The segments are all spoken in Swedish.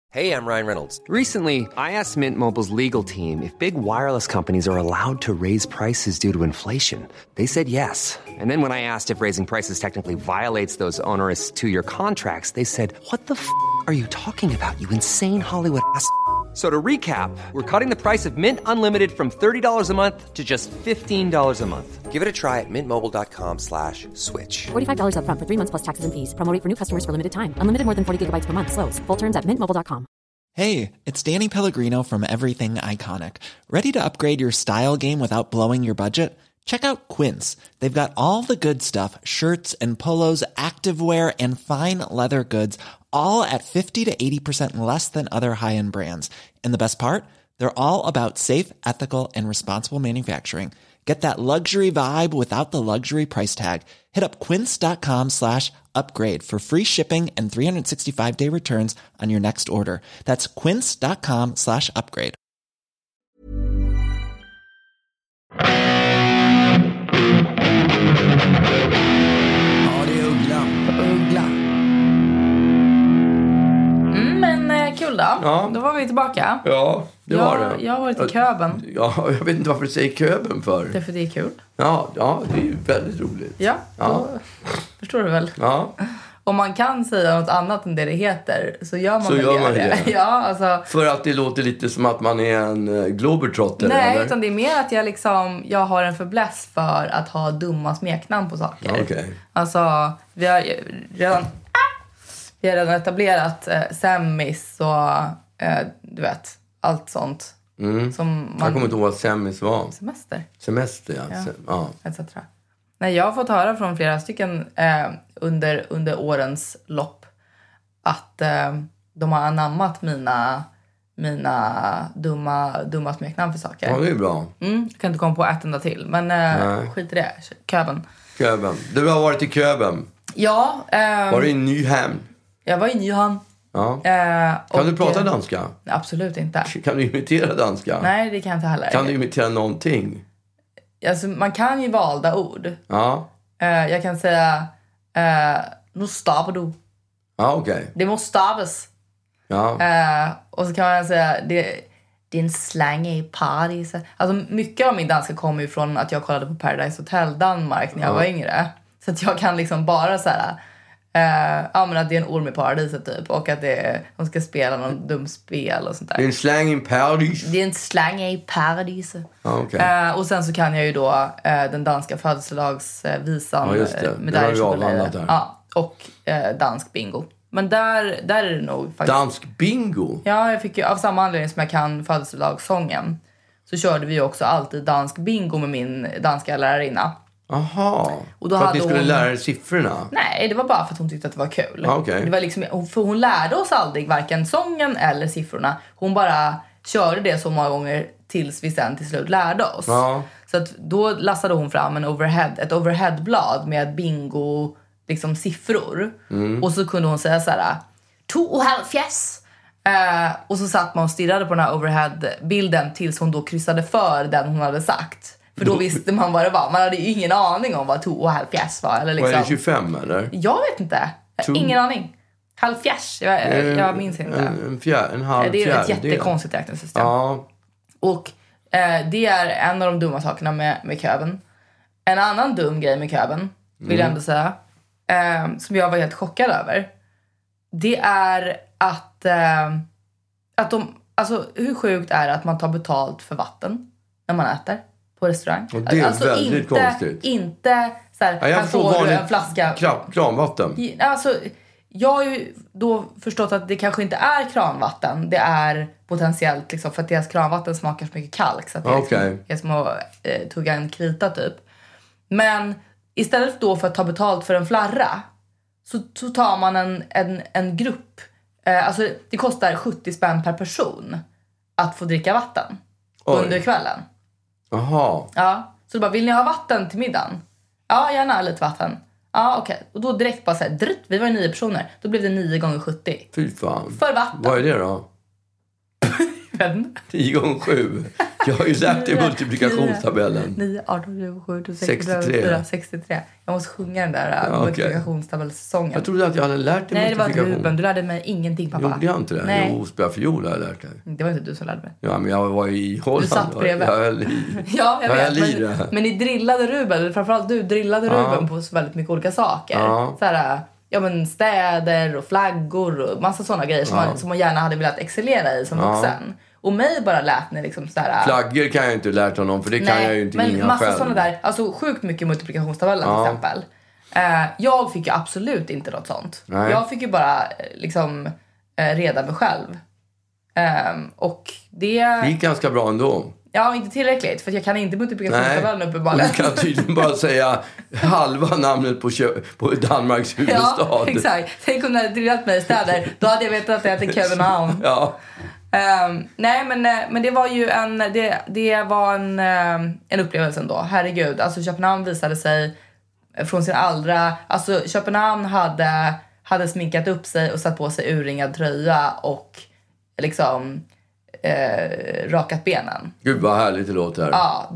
Hey, I'm Ryan Reynolds. Recently, I asked Mint Mobile's legal team if big wireless companies are allowed to raise prices due to inflation. They said yes. And then when I asked if raising prices technically violates those onerous two-year contracts, they said, "What the are you talking about, you insane Hollywood ass?" So to recap, we're cutting the price of Mint Unlimited from $30 a month to just $15 a month. Give it a try at mintmobile.com/switch. $45 up front for 3 months plus taxes and fees. Promo rate for new customers for limited time. Unlimited more than 40 gigabytes per month. Slows full terms at mintmobile.com. Hey, it's Danny Pellegrino from Everything Iconic. Ready to upgrade your style game without blowing your budget? Check out Quince. They've got all the good stuff, shirts and polos, activewear, and fine leather goods, all at 50 to 80% less than other high-end brands. And the best part? They're all about safe, ethical, and responsible manufacturing. Get that luxury vibe without the luxury price tag. Hit up quince.com/upgrade for free shipping and 365-day returns on your next order. That's quince.com/upgrade. Ja, det är Uggla. Men kul då. Ja. Då var vi tillbaka. Ja, det var det. Jag har varit i Köben. Ja, jag vet inte varför du säger Köben för. Det är för det är kul. Ja, det är ju väldigt roligt. Ja, då förstår du väl. Ja. Om man kan säga något annat än det heter så gör man Så väl gör man det. det. Ja, alltså. För att det låter lite som att man är en globetrotter, Nej, eller? utan det är mer att jag har en förbläss för att ha dumma smeknamn på saker. Ja, okej. Alltså, vi har redan etablerat semmis och du vet, allt sånt. Som man... Jag kommer inte ihåg vad semmis var. Semester, ja. Ja. Etc. Nej, jag har fått höra från flera stycken under årens lopp att de har anammat mina dumma smeknamn för saker. Ja, det är bra. Jag kan inte komma på ett enda till, men skit i det. Köben. Du har varit i Köben. Ja. Var du i Nyhamn? Jag var i Nyhamn. Ja. Kan du prata danska? Absolut inte. Kan du imitera danska? Nej, det kan jag inte heller. Kan du imitera någonting? Alltså, man kan ju valda ord. Ja. Jag kan säga nu stavar du. Ja, okej. Det måste stavas. Ja. Och så kan man säga det är en slang i paradis. Alltså mycket av min danska kommer ju från att jag kollade på Paradise Hotel Danmark när jag var yngre. Så att jag kan liksom bara så här men att det är en orm i paradiset typ. Och att de ska spela någon dum spel och sånt där. Det är en slang i paradis. Det är en slang i paradis. Okay. Och sen så kan jag ju då den danska födelsedagsvisan. Ja, just det. Med Det har vi avhandlat där. Ja, och dansk bingo. Men där är det nog faktiskt... Dansk bingo? Ja, jag fick ju av samma anledning som jag kan födelsedagssången. Så körde vi ju också alltid dansk bingo med min danska lärarinna. Aha, och då för att ni skulle lära er siffrorna? Nej, det var bara för att hon tyckte att det var kul. Okay. Det var liksom, för hon lärde oss aldrig varken sången eller siffrorna. Hon bara körde det så många gånger tills vi sen till slut lärde oss. Ja. Så att då lastade hon fram ett overheadblad med bingo liksom siffror. Och så kunde hon säga så här 2,5. Och så satt man och stirrade på den här overheadbilden tills hon då kryssade för den hon hade sagt. För då visste man vad det var. Man hade ju ingen aning om vad 2,5 var. Eller liksom. Var det 25 eller? Jag vet inte. Ingen aning. Halvfjärs. Jag minns inte. En halv det är ett jättekonstigt räknesystem. Ja. Och det är en av de dumma sakerna med Köben. En annan dum grej med Köben, vill jag ändå säga, som jag var helt chockad över. Det är att de... Alltså, hur sjukt är det att man tar betalt för vatten när man äter på restaurang? Och det är alltså väldigt konstigt. Inte så här, jag får en flaska kranvatten. Alltså, jag har ju då förstått att det kanske inte är kranvatten. Det är potentiellt liksom, för att deras kranvatten smakar så mycket kalk. Så att det är som att tugga en krita typ. Men istället då för att ta betalt för en flarra så tar man en grupp. Alltså det kostar 70 spänn per person att få dricka vatten under kvällen. Jaha. Ja, så då bara, vill ni ha vatten till middagen? Ja, gärna lite vatten. Ja, okej. Och då direkt bara så här, vi var 9 personer. Då blev det 9 gånger 70. Fy fan. För vatten. Vad är det då? 10 gånger 7. Jag har ju lärt dig multiplikationstabellen. 9, 18, 27, 63. 63. Jag måste sjunga den där multiplikationstabellsången. Jag trodde att jag hade lärt dig multiplikation. Nej, det var Ruben. Du lärde mig ingenting, pappa. Gjorde jag inte det? Nej. Jo, spela fiol har jag lärt dig. Det var inte du som lärde mig. Ja, men jag var i Holland. Du satt bredvid. Jag vet. Men ni drillade Ruben. Framförallt du drillade Ruben på så väldigt mycket olika saker. Så här, men städer och flaggor och massa sådana grejer som man gärna hade velat excellera i som vuxen. Och mig bara lät ni liksom sådär... Flaggor kan jag inte lärt honom, för det kan jag ju inte inga själv. Men massa sådana där, alltså sjukt mycket multiplikationstabellen till exempel. Jag fick ju absolut inte något sånt. Nej. Jag fick ju bara liksom reda mig själv. Och det gick ganska bra ändå. Ja, inte tillräckligt, för jag kan inte multiplikationstabellen uppenbarligen. Du kan tydligen bara säga halva namnet på Danmarks huvudstad. Ja, exakt. Tänk om du hade drillat mig i städer. Då hade jag vetat att det heter Köpenhamn. Ja. Nej, men det var ju det var en upplevelse ändå. Herregud, alltså Köpenhamn visade sig från sin allra... Alltså Köpenhamn hade sminkat upp sig och satt på sig urringad tröja och liksom rakat benen. Gud vad härligt det låter. Ja,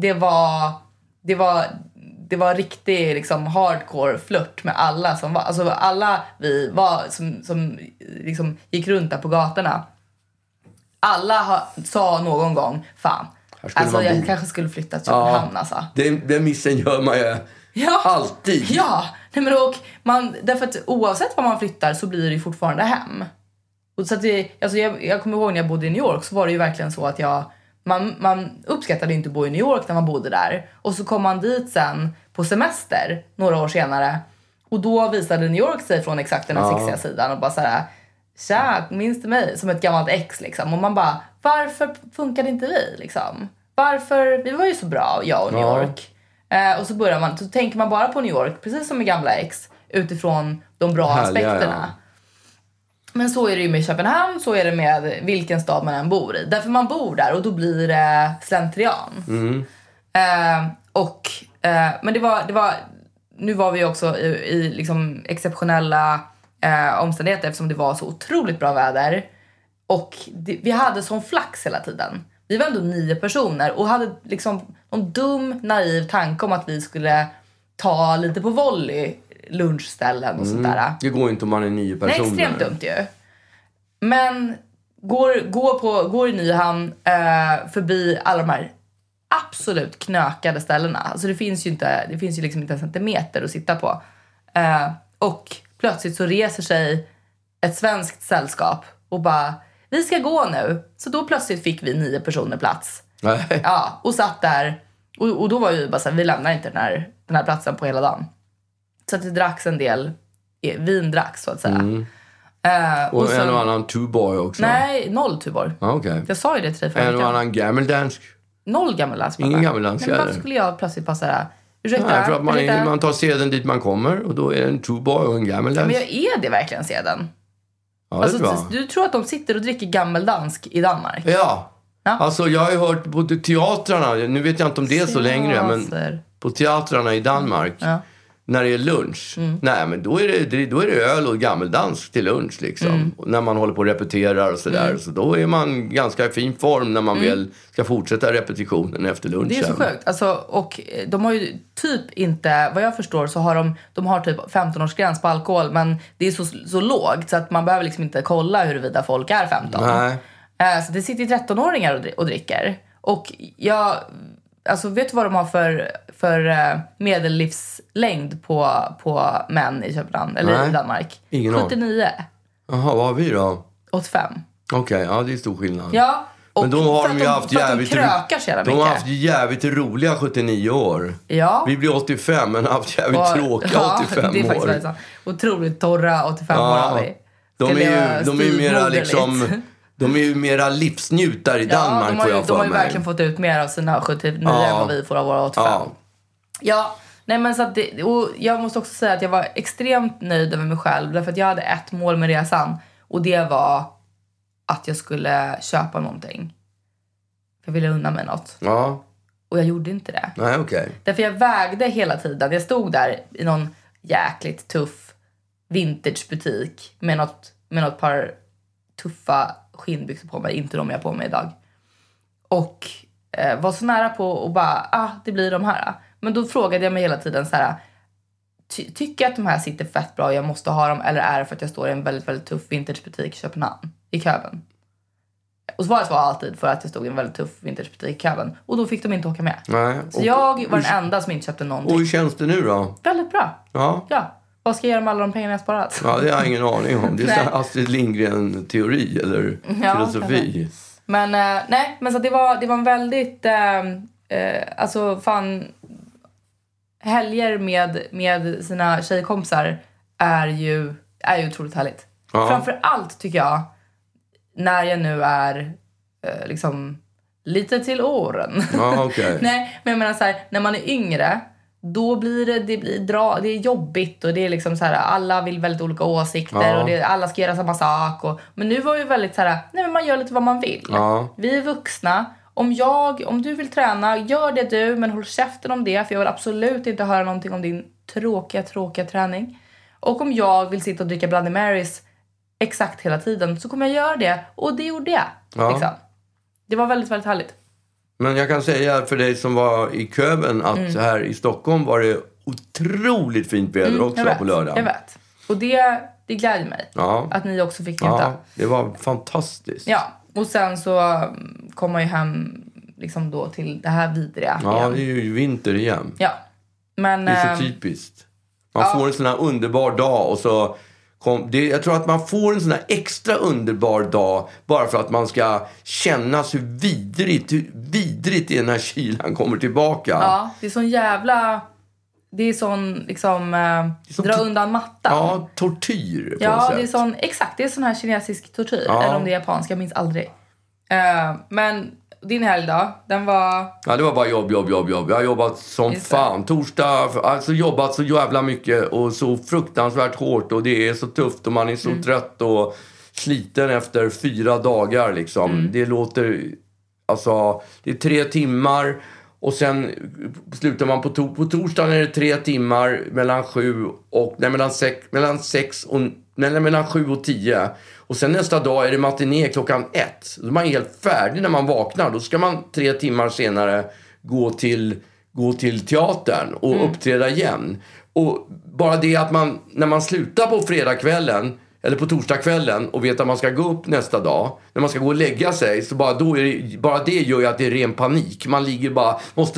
det var riktigt liksom hardcore flört med alla som var, alltså alla vi var som liksom gick runt där på gatorna. Alla sa någon gång, fan, alltså jag kanske skulle flytta till Köpenhamn alltså. Den missen gör man ju alltid. Ja, nej, men därför att oavsett var man flyttar så blir det ju fortfarande hem. Och så att jag kommer ihåg när jag bodde i New York, så var det ju verkligen så att man uppskattade inte att bo i New York när man bodde där. Och så kom man dit sen på semester några år senare. Och då visade New York sig från exakt den här sexiga sidan och bara så här: tja, minns du mig? Som ett gammalt ex liksom. Och man bara, varför funkade inte vi liksom? Varför? Vi var ju så bra, jag och New York. Och så tänker man bara på New York, precis som med gamla ex, utifrån de bra aspekterna. Ja. Men så är det ju med Köpenhamn, så är det med vilken stad man än bor i. Därför man bor där och då blir det slentrian. Men det var nu var vi också i liksom exceptionella omständigheter eftersom det var så otroligt bra väder. Och vi hade sån flax hela tiden. Vi var ändå 9 personer och hade liksom någon dum, naiv tanke om att vi skulle ta lite på volley lunchställen och sånt där. Det går inte om man är 9 personer. Nej, extremt dumt ju. Men går i Nyhamn förbi alla de här absolut knökade ställena. Alltså det finns ju liksom inte en centimeter att sitta på. Och plötsligt så reser sig ett svenskt sällskap och bara, vi ska gå nu. Så då plötsligt fick vi 9 personer plats. Nej. Ja, och satt där. Och då var ju bara så här, vi lämnar inte den här platsen på hela dagen. Så att det dracks en del vin dracks så att säga. Och en och annan Tuborg också. Nej, 0 Tuborg. Okay. Jag sa ju det till dig förra veckan. En och annan gammeldansk. 0 gammeldansk. Ingen gammeldansk. Men varför skulle jag plötsligt passa där? Ursäkta. Nej, för att man tar seden dit man kommer. Och då är det en Tuborg och en gammeldansk. Men är det verkligen seden? Ja, det tror jag. Du tror att de sitter och dricker gammeldansk i Danmark? Ja. Alltså jag har ju hört på teatrarna. Nu vet jag inte om det är så längre. Men på teatrarna i Danmark. När det är lunch. Nej, men då är det öl och gammeldans till lunch liksom. När man håller på och repeterar och sådär. Så då är man ganska i fin form när man väl ska fortsätta repetitionen efter lunchen. Det är så sjukt. Alltså, och de har ju typ inte, vad jag förstår så har de har typ 15-årsgräns på alkohol. Men det är så lågt så att man behöver liksom inte kolla huruvida folk är 15. Nej. Så det sitter 13-åringar och dricker. Och alltså vet du vad de har för medellivslängd på män i Köpenhamn eller i Danmark? 79. Jaha, vad har vi då? 85. Okej, ja det är stor skillnad. Ja, och men då har de ju haft jävligt roliga 79 år. Ja. Vi blir 85 men har haft jävligt tråkiga 85 år. Det är faktiskt så. Otroligt torra 85 år har vi. De är ju mera liksom... De är ju mera livsnjutare i Danmark. De har ju verkligen fått ut mer av sina 79 än vad vi får av våra 85. Ja, nej men så att och jag måste också säga att jag var extremt nöjd över mig själv. Därför att jag hade ett mål med resan. Och det var att jag skulle köpa någonting. Jag ville unna mig något. Ja. Och jag gjorde inte det. Nej, okej. Därför jag vägde hela tiden. Jag stod där i någon jäkligt tuff vintagebutik med något par tuffa skinnbyxor på mig. Inte de jag har på mig idag. Och var så nära på och bara, det blir de här. Men då frågade jag mig hela tiden så här, tycker jag att de här sitter fett bra och jag måste ha dem, eller är det för att jag står i en väldigt, väldigt tuff vintagebutik i Köpenhamn, i Köben? Och svaret var alltid för att jag stod i en väldigt tuff vintagebutik i Köben. Och då fick de inte åka med. Nej. Så jag var den enda som inte köpte någonting. Och hur känns det nu då? Väldigt bra. Ja. Vad ska jag göra med alla de pengarna jag sparat? Ja, det har jag ingen aning om. Det är Astrid Lindgren-teori eller filosofi. Men nej, men så det var en väldigt alltså fan, helger med sina tjejkompisar är ju otroligt härligt. Ja. Framför allt tycker jag, när jag nu är liksom lite till åren. Ja, okay. Nej, men jag menar så här, när man är yngre, då blir det är jobbigt och det är liksom så här, alla vill väldigt olika åsikter och alla ska göra samma sak men nu var vi väldigt så här, nej men man gör lite vad man vill. Ja. Vi är vuxna. Om du vill träna, gör det du, men håll käften om det, för jag vill absolut inte höra någonting om din tråkiga träning. Och om jag vill sitta och dricka Bloody Marys exakt hela tiden, så kommer jag göra det, och det gjorde jag. Ja. Liksom. Det var väldigt, väldigt härligt. Men jag kan säga för dig som var i Köben att här i Stockholm var det otroligt fint väder också på lördag. Jag vet. Och det glädjer mig att ni också fick njuta. Ja, det var fantastiskt. Ja, och sen så kom man ju hem liksom då till det här vidriga. Ja, igen. Det är ju vinter igen. Ja. Men, det är så typiskt. Man får en sån här underbar dag och så... jag tror att man får en sån här extra underbar dag bara för att man ska känna hur vidrigt är när kylan kommer tillbaka. Ja, det är sån jävla... Det är sån liksom... dra undan mattan. Ja, tortyr på något sätt. Det är sån... Exakt, det är sån här kinesisk tortyr. Ja. Eller om det är japansk, jag minns aldrig. Men din helg då, den var... Ja, det var bara jobb. Jag har jobbat som fan. Torsdag, alltså jobbat så jävla mycket och så fruktansvärt hårt. Och det är så tufft och man är så trött och sliten efter 4 dagar liksom. Det låter... Alltså, det är 3 timmar... Och sen slutar man på torsdagen är det 3 timmar mellan 7 och... Nej, mellan 7 och 10. Och sen nästa dag är det matiné klockan 1. Då är man helt färdig när man vaknar. Då ska man 3 timmar senare gå till teatern och uppträda igen. Och bara det att man, när man slutar på fredagskvällen eller på torsdagskvällen och vet att man ska gå upp nästa dag, när man ska gå och lägga sig, så bara det gör ju att det är ren panik. Man ligger bara, måste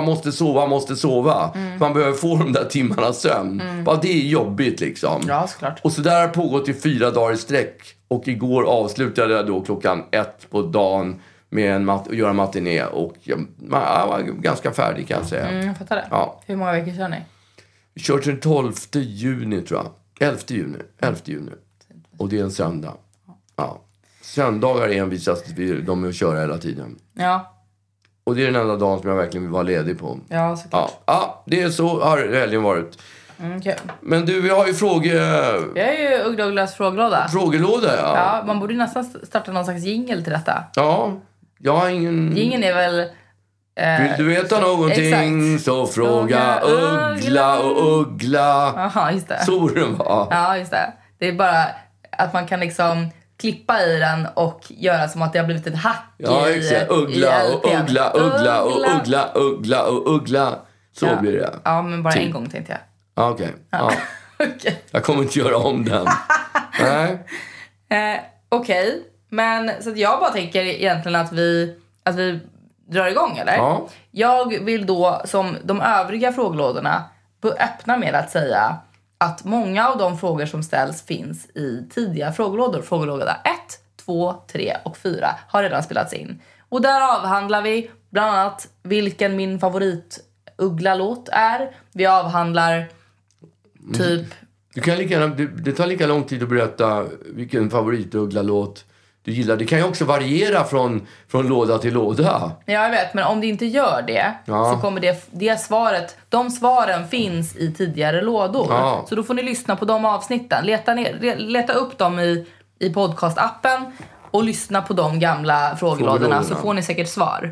sova. Man behöver få de där timmarna sömn. Bara det är jobbigt liksom. Ja, såklart. Och så där har pågått i 4 dagar i sträck. Och igår avslutade jag då klockan 1 på dagen med att göra matiné. Och jag var ganska färdig, kan jag säga. Jag fattar det. Ja. Hur många veckor kör ni? Vi kör till den 12 juni tror jag. 11 juni. Och det är en söndag. Ja. Söndagar envisas de med att köra hela tiden. Ja. Och det är den enda dagen som jag verkligen vill vara ledig på. Ja, såklart. Ja, det är så har helgen varit. Okay. Men du, vi har ju frågor... Vi har ju Ugg Douglas frågelåda. Frågelåda, ja. Ja, man borde nästan starta någon slags jingle till detta. Ja, jag har ingen... Jingeln är väl... Vill du veta någonting exakt. Så fråga Uggla och Uggla. Jaha, just det. Så den var. Ja, just det. Det är bara att man kan liksom klippa i den och göra som att det har blivit ett hack exakt. Uggla och Uggla, Uggla och Uggla, Uggla och Uggla. Så blir det. Ja, men bara en gång tänkte jag. Okej. Ja. Okay. Jag kommer inte göra om den. Nej. Okej. Men så att jag bara tänker egentligen att vi drar igång, eller? Ja. Jag vill då, som de övriga frågelådorna, öppna med att säga att många av de frågor som ställs finns i tidiga frågelådor. Frågelåda 1, 2, 3 och 4 har redan spelats in. Och där avhandlar vi bland annat vilken min favorit Uggla-låt är. Vi avhandlar typ... Du kan det tar lika lång tid att berätta vilken favorit Uggla-låt du gillar. Det kan ju också variera från låda till låda. Ja, jag vet. Men om det inte gör det så kommer det svaret... De svaren finns i tidigare lådor. Ja. Så då får ni lyssna på de avsnitten. Leta upp dem i podcastappen och lyssna på de gamla frågelådorna. Så får ni säkert svar.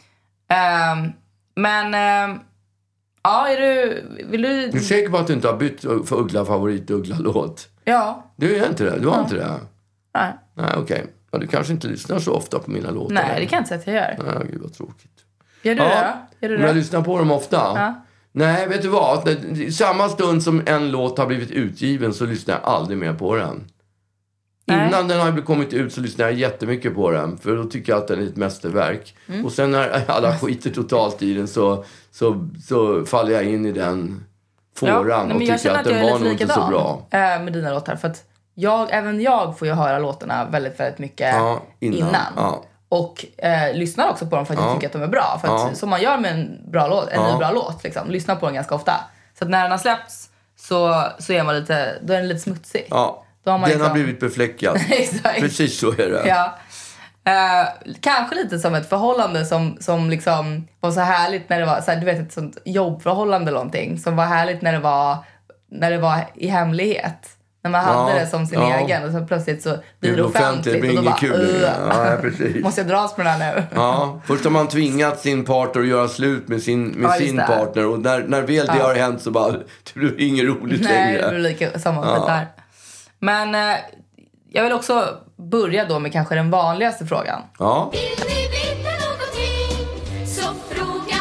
Ja, vill du... Du är säker på att du inte har bytt för favorit Uggla-låt? Ja. Du är inte det? Du har inte det? Nej. Nej, okej. Ja, du kanske inte lyssnar så ofta på mina låtar. Nej, det kan jag inte säga att jag gör. Nej, gud vad tråkigt. Gör du det? Gör du det? Jag lyssnar på dem ofta. Ja. Nej, vet du vad? I samma stund som en låt har blivit utgiven så lyssnar jag aldrig mer på den. Nej. Innan den har kommit ut så lyssnar jag jättemycket på den. För då tycker jag att den är ett mästerverk. Och sen när alla skiter totalt i den så faller jag in i den fåran och tycker att den var nog inte så bra. Med dina låtar. För att även jag får ju höra låtarna väldigt, väldigt mycket innan. Ja. Och lyssnar också på dem för att jag tycker att de är bra. För att, som man gör med en bra låt, ny bra låt liksom. Lyssnar på den ganska ofta. Så att när den har släppts så är man lite, då är den lite smutsig. Ja, den har blivit befläckad. Precis så är det. Ja. Kanske lite som ett förhållande som liksom var så härligt när det var så här, du vet, ett sånt jobbförhållande eller någonting. Som var härligt när det var i hemlighet. När man hade det som sin egen och så plötsligt så blir det offentligt. Det blir inget kul. Precis. Måste jag dras på den här nu? Ja, först har man tvingat sin partner att göra slut med sin partner. Och när väl det har hänt så bara, det blir inget roligt längre. Nej, det blir lika samma där. Men jag vill också börja då med kanske den vanligaste frågan. Ja. Vill ni veta någonting så fråga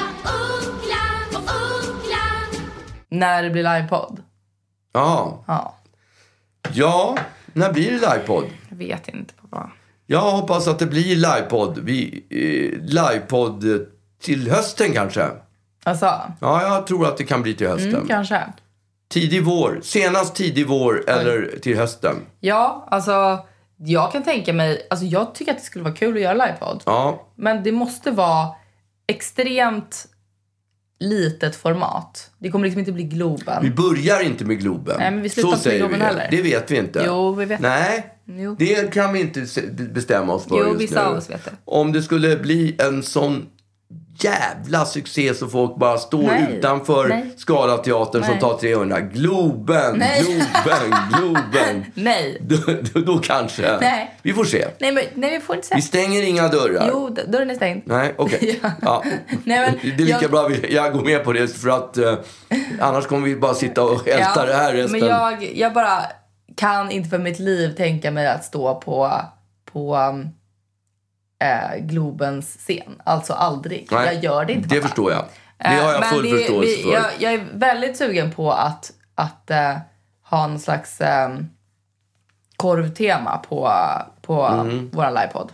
Ugglan. När det blir livepodd? Ja, när blir det livepodd? Jag vet inte, pappa. Jag hoppas att det blir livepodd. Livepodd till hösten kanske. Alltså? Ja, jag tror att det kan bli till hösten. Kanske. Tidig vår. Senast tidig vår eller till hösten. Ja, alltså jag kan tänka mig... Alltså jag tycker att det skulle vara kul att göra livepodd. Ja. Men det måste vara extremt litet format. Det kommer liksom inte bli Globen. Vi börjar inte med Globen. Nej, men vi slutar inte med Globen heller. Det vet vi inte. Jo, vi vet. Nej, det kan vi inte bestämma oss för just nu. Vissa av oss vet det. Om det skulle bli en sån jävla succé så folk bara står utanför Scalateatern som tar 300. Globen. Nej. Då kanske. Nej. Vi får se. Nej, vi får inte se. Vi stänger inga dörrar. Jo, dörren är stängd. Nej, okej. Ja. Nej, men det är lika bra jag går med på det för att annars kommer vi bara sitta och älta det här resten. Men jag bara kan inte för mitt liv tänka mig att stå på Globens scen. Alltså aldrig. Nej, jag gör det inte. Det förstår jag. Det har jag full förståelse för. Jag är väldigt sugen på att ha en slags korvtema på våra livepodd.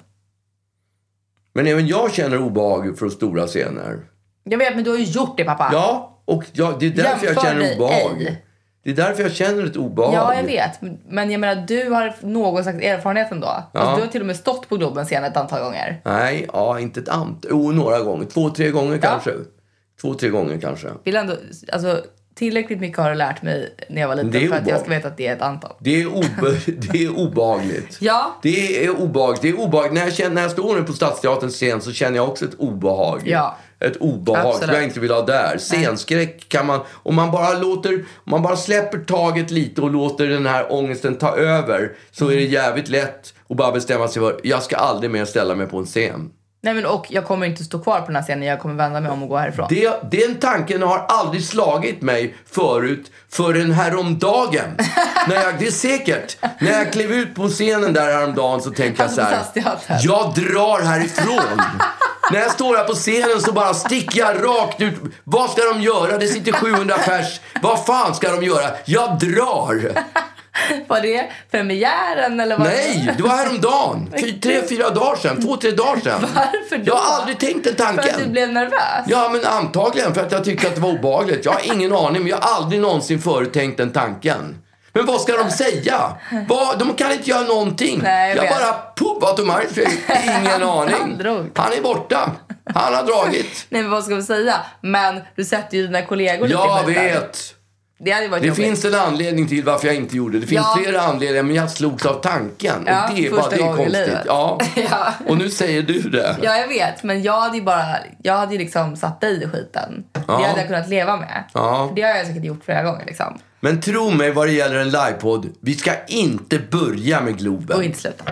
Men även jag känner obehag för stora scener. Jag vet, men du har ju gjort det, pappa. Ja, och det är därför jag känner obehag. Det är därför jag känner ett obehag. Ja, jag vet. Men jag menar, du har någon slags erfarenhet ändå. Ja. Alltså, du har till och med stått på Globen scen ett antal gånger. Nej, inte ett antal. Några gånger. 2-3 gånger kanske. 2-3 gånger kanske. Vill ändå, alltså, tillräckligt mycket har du lärt mig när jag var liten för att jag ska veta att det är ett antal. Det är obehagligt. Ja. Det är obehagligt. När jag står nu på Stadsteaterns scen så känner jag också ett obehag. Ja. Ett obehag som jag inte vill ha där. Scenskräck kan man... Om man bara släpper taget lite och låter den här ångesten ta över så är det jävligt lätt att bara bestämma sig för jag ska aldrig mer ställa mig på en scen. Nej, men och jag kommer inte stå kvar på den här scenen. Jag kommer vända mig om och gå härifrån. Den tanken har aldrig slagit mig förut förrän häromdagen. Det är säkert. När jag klev ut på scenen där häromdagen så tänkte jag så här. Jag drar härifrån. När jag står här på scenen så bara sticker jag rakt ut. Vad ska de göra? Det sitter 700 pers. Vad fan ska de göra? Jag drar. Var det premiären eller vad? Nej, det var häromdagen. 3-4 dagar sedan. 2-3 dagar sedan. Varför då? Jag har aldrig tänkt den tanken. För att du blev nervös? Ja, men antagligen för att jag tyckte att det var obehagligt. Jag har ingen aning, men jag har aldrig någonsin förut tänkt den tanken. Men vad ska de säga? De kan inte göra någonting. Nej, jag bara ingen aning. Han är borta. Han har dragit. Nej, men vad ska vi säga? Men du sätter ju dina kollegor lite. Jag vet. Det finns en anledning till varför jag inte gjorde det. Det finns flera anledningar, men jag slogs av tanken. Ja, och det är konstigt. Ja. Och nu säger du det. Ja, jag vet. Men jag hade ju liksom satt dig i skiten. Ja. Det hade jag kunnat leva med. Ja. För det har jag säkert gjort flera gånger liksom. Men tro mig vad det gäller en livepodd. Vi ska inte börja med Globen. Och inte sluta.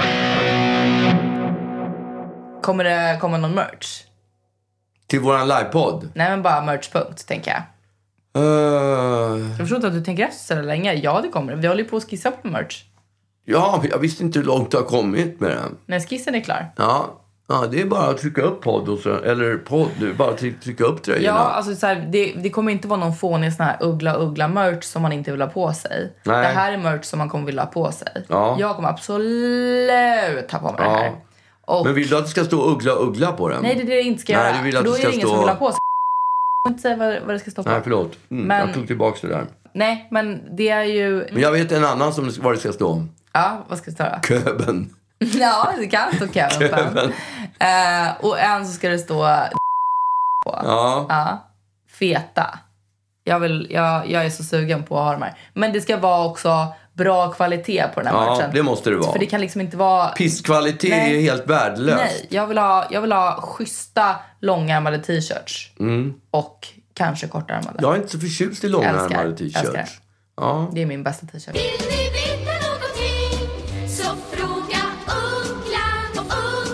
Kommer det komma någon merch? Till våran livepodd? Nej, men bara merch.punkt, tänker jag. Jag förstår inte att du tänker efter så länge. Ja, det kommer. Vi håller på att skissa på merch. Ja, jag visste inte hur långt du har kommit med den. Nej, skissen är klar. Ja, Ja, det är bara att trycka upp podd och så, eller podd, bara trycka upp tröjorna. Ja, alltså så här, det kommer inte vara någon fånig sån här uggla-merch som man inte vill ha på sig. Nej. Det här är merch som man kommer vilja ha på sig. Ja. Jag kommer absolut ha på mig det här. Och, men vill du att det ska stå uggla på den? nej, det är det jag inte ska göra. Du vill att då det är ska det ingen som vill ha på sig. Jag inte säga vad det ska stå på. Nej, förlåt. Men, jag tog tillbaka det där. Nej, men det är ju... Men jag vet en annan som vad det ska stå. Ja, vad ska det stå då? Köben. Ja, det kan stå Köben. Och en så ska det stå på. Ja. Feta. Jag är så sugen på att ha de här. Men det ska vara också bra kvalitet på den här merchen. Ja, det måste det vara. För det kan liksom inte vara... Pisskvalitet är helt värdelöst. Nej, jag vill ha schyssta långärmade t-shirts. Och kanske kortärmade. Jag är inte så förtjust i långärmade t-shirts. Ja. Det är min bästa t-shirt. Vill ni veta någonting så fråga Ugglan.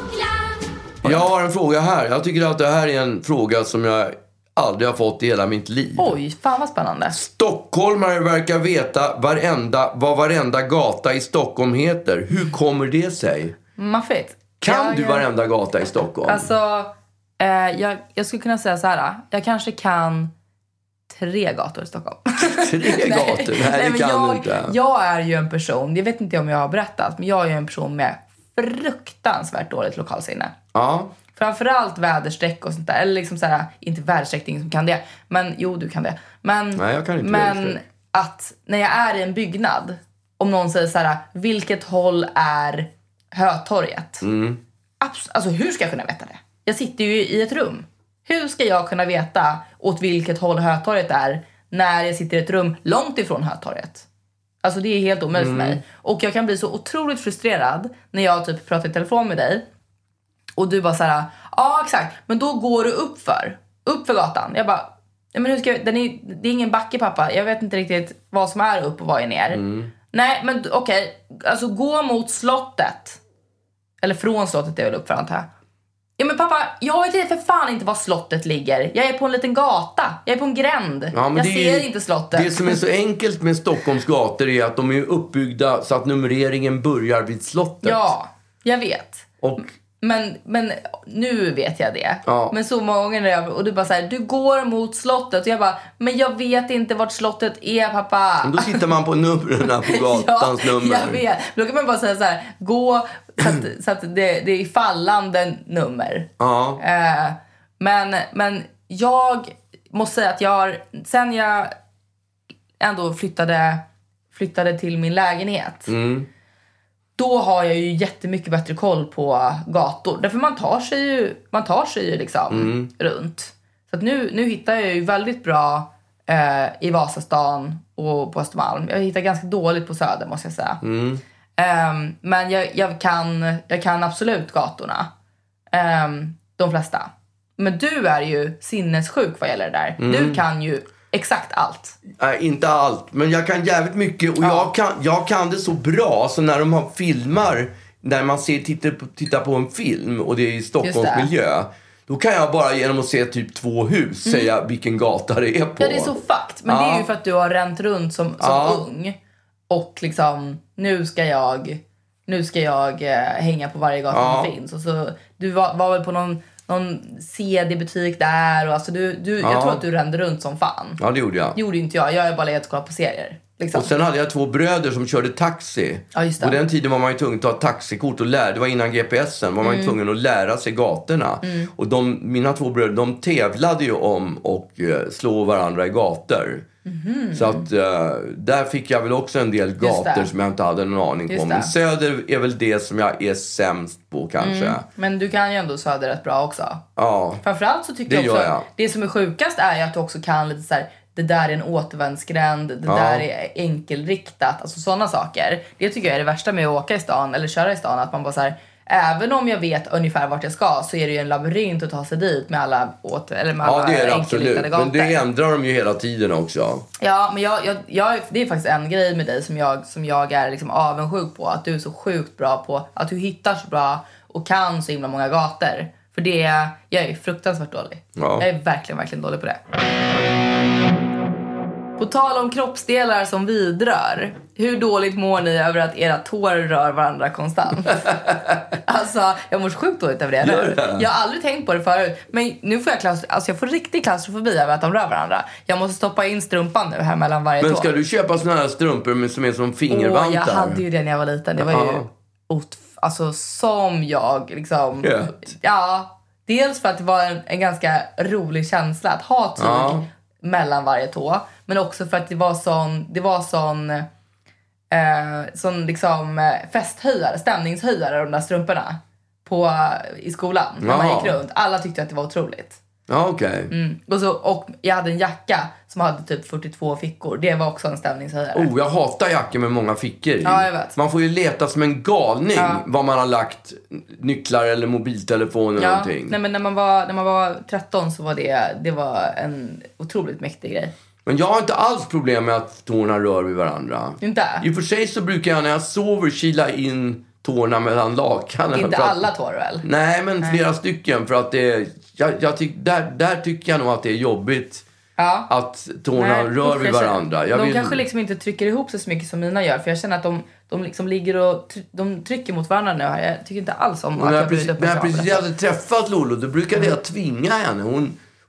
Jag har en fråga här. Jag tycker att det här är en fråga som jag aldrig har fått i hela mitt liv. Oj, fan vad spännande. Stockholmare verkar veta vad varenda gata i Stockholm heter. Hur kommer det sig? Maffigt. Kan du varenda gata i Stockholm? Alltså, jag skulle kunna säga så här. Jag kanske kan 3 gator i Stockholm. 3 gator? Nej, det kan du inte. Jag är ju en person, jag vet inte om jag har berättat, men jag är ju en person med fruktansvärt dåligt lokalsinne. Ja. Framförallt väderstreck och sånt där. Eller liksom så här, inte väderstreck, ingen som kan det. Men jo, du kan det. Nej, jag kan inte men att när jag är i en byggnad, om någon säger så här, vilket håll är Hötorget? Alltså hur ska jag kunna veta det? Jag sitter ju i ett rum. Hur ska jag kunna veta åt vilket håll Hötorget är när jag sitter i ett rum långt ifrån Hötorget? Alltså det är helt omöjligt för mig. Och jag kan bli så otroligt frustrerad när jag typ pratar i telefon med dig. Och du bara så här, ja exakt, men då går du upp för gatan. Jag bara, ja, men hur ska jag, det är ingen backe pappa. Jag vet inte riktigt vad som är upp och vad är ner. Nej, men okej, alltså gå mot slottet. Eller från slottet är väl upp för antar jag. Ja men pappa, jag vet för fan inte var slottet ligger. Jag är på en liten gata. Jag är på en gränd. Ja, jag ser inte slottet. Det som är så enkelt med Stockholms gator är att de är uppbyggda så att numreringen börjar vid slottet. Ja, jag vet. Och Men nu vet jag det. Ja. Men så många gånger och du bara så här, du går mot slottet. Och jag bara, men jag vet inte vart slottet är pappa. Men då tittar man på numren på gatans nummer. Jag vet. Då kan man bara säga så här, gå så att det är fallande nummer. Ja. Men jag måste säga att sen jag ändå flyttade till min lägenhet. Då har jag ju jättemycket bättre koll på gator. Därför man tar sig ju liksom runt. Så att nu hittar jag ju väldigt bra i Vasastan och på Östermalm. Jag hittar ganska dåligt på Söder måste jag säga. Men jag kan absolut gatorna. De flesta. Men du är ju sinnessjuk vad gäller det där. Du kan ju exakt allt. Nej, inte allt. Men jag kan jävligt mycket. Och jag kan det så bra. Så när de har filmar. När man tittar på en film. Och det är i Stockholms miljö. Då kan jag bara genom att se typ 2 hus säga vilken gata det är på. Ja, det är så fucked. Men det är ju för att du har ränt runt som ung. Och liksom, nu ska jag hänga på varje gata som finns. Och så, du var väl på någon CD-butik där. Och alltså jag tror att du rände runt som fan. Ja, det gjorde jag. Det gjorde inte jag. Jag är bara legat och kollat på serier. Liksom. Och sen hade jag 2 bröder som körde taxi. Ja, just det. På den tiden var man ju tvungen att ta taxikort och lära. Det var innan GPSen. Var man ju tvungen att lära sig gatorna. Och mina 2 bröder, de tävlade ju om och slå varandra i gator. Så att där fick jag väl också en del gator som jag inte hade någon aning om. Men Söder är väl det som jag är sämst på kanske. Men du kan ju ändå Söder rätt bra också. Ja. Framförallt så tycker jag också det som är sjukast är ju att du också kan lite så här, det där är en återvändsgränd, det där är enkelriktat, alltså sådana saker. Det tycker jag är det värsta med att åka i stan eller köra i stan, att man bara så här, även om jag vet ungefär vart jag ska så är det ju en labyrint att ta sig dit med alla det är det absolut. Men det ändrar de ju hela tiden också. Ja, men det är faktiskt en grej med dig som jag är liksom avundsjuk på, att du är så sjukt bra på att du hittar så bra och kan så himla många gator. För jag är fruktansvärt dålig. Ja. Jag är verkligen, verkligen dålig på det. På tal om kroppsdelar som vidrör. Hur dåligt mår ni över att era tår rör varandra konstant? Alltså, jag mår så sjukt dåligt över det nu. Jag har aldrig tänkt på det förut. Men nu får jag får riktig klaustrofobi över att de rör varandra. Jag måste stoppa in strumpan nu här mellan varje tå. Men ska du köpa såna här strumpor som är som fingervantar? Jag hade ju det när jag var liten. Det var ju alltså som jag liksom... Ja, dels för att det var en ganska rolig känsla att ha tyg mellan varje tå. Men också för att det var sån liksom festhöjare, stämningshöjare de där strumporna i skolan när man gick runt. Alla tyckte att det var otroligt. Ja, okej. Och jag hade en jacka som hade typ 42 fickor. Det var också en stämningshöjare. Jag hatar jackor med många fickor i. Ja, jag vet. Man får ju leta som en galning vad man har lagt nycklar eller mobiltelefon eller någonting. Nej, men när man var 13 så var det var en otroligt mäktig grej. Men jag har inte alls problem med att tårna rör vid varandra. Inte? I och för sig så brukar jag när jag sover kila in tårna mellan lakanen. Inte alla tår väl? Nej, men flera stycken. För att där tycker jag nog att det är jobbigt att tårna rör vid varandra. De kanske liksom inte trycker ihop sig så mycket som mina gör. För jag känner att de liksom ligger och de trycker mot varandra nu här. Jag tycker inte alls om att jag blir upp. När jag precis hade träffat Lolo, då brukade jag tvinga henne.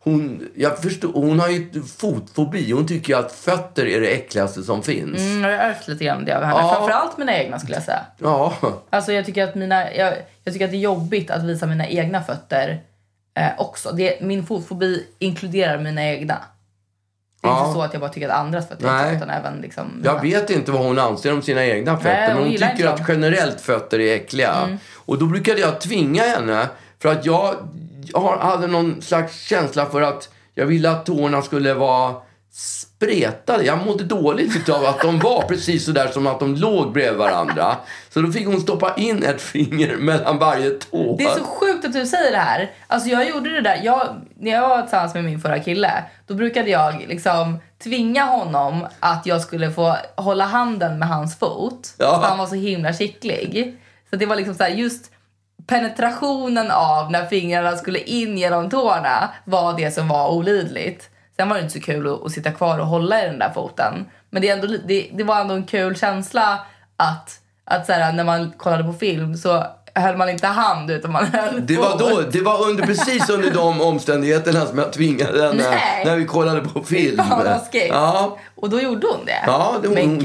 Hon har ju fotfobi. Hon tycker att fötter är det äckligaste som finns. Jag har ärvt lite grann det av henne. Framförallt mina egna skulle jag säga. Ja. Alltså jag tycker att jag tycker att det är jobbigt att visa mina egna fötter också. Min fotfobi inkluderar mina egna. Det är inte så att jag bara tycker att andras fötter är utan även liksom... Jag vet inte vad hon anser om sina egna fötter. Men hon tycker att generellt fötter är äckliga. Och då brukade jag tvinga henne. För att jag hade någon slags känsla för att jag ville att tårna skulle vara spretade. Jag mådde dåligt av att de var precis så där som att de låg bredvid varandra. Så då fick hon stoppa in ett finger mellan varje tå. Det är så sjukt att du säger det här. Alltså jag gjorde det där. När jag var tillsammans med min förra kille, då brukade jag liksom tvinga honom att jag skulle få hålla handen med hans fot. För han var så himla skicklig. Så det var liksom så här, just penetrationen av när fingrarna skulle in genom tårna var det som var olidligt. Sen var det inte så kul att sitta kvar och hålla i den där foten. Men det var ändå en kul känsla att så här, när man kollade på film så höll man inte hand utan man höll det var precis under de omständigheterna som jag tvingade henne när vi kollade på film. Ja. Och då gjorde hon det. Ja,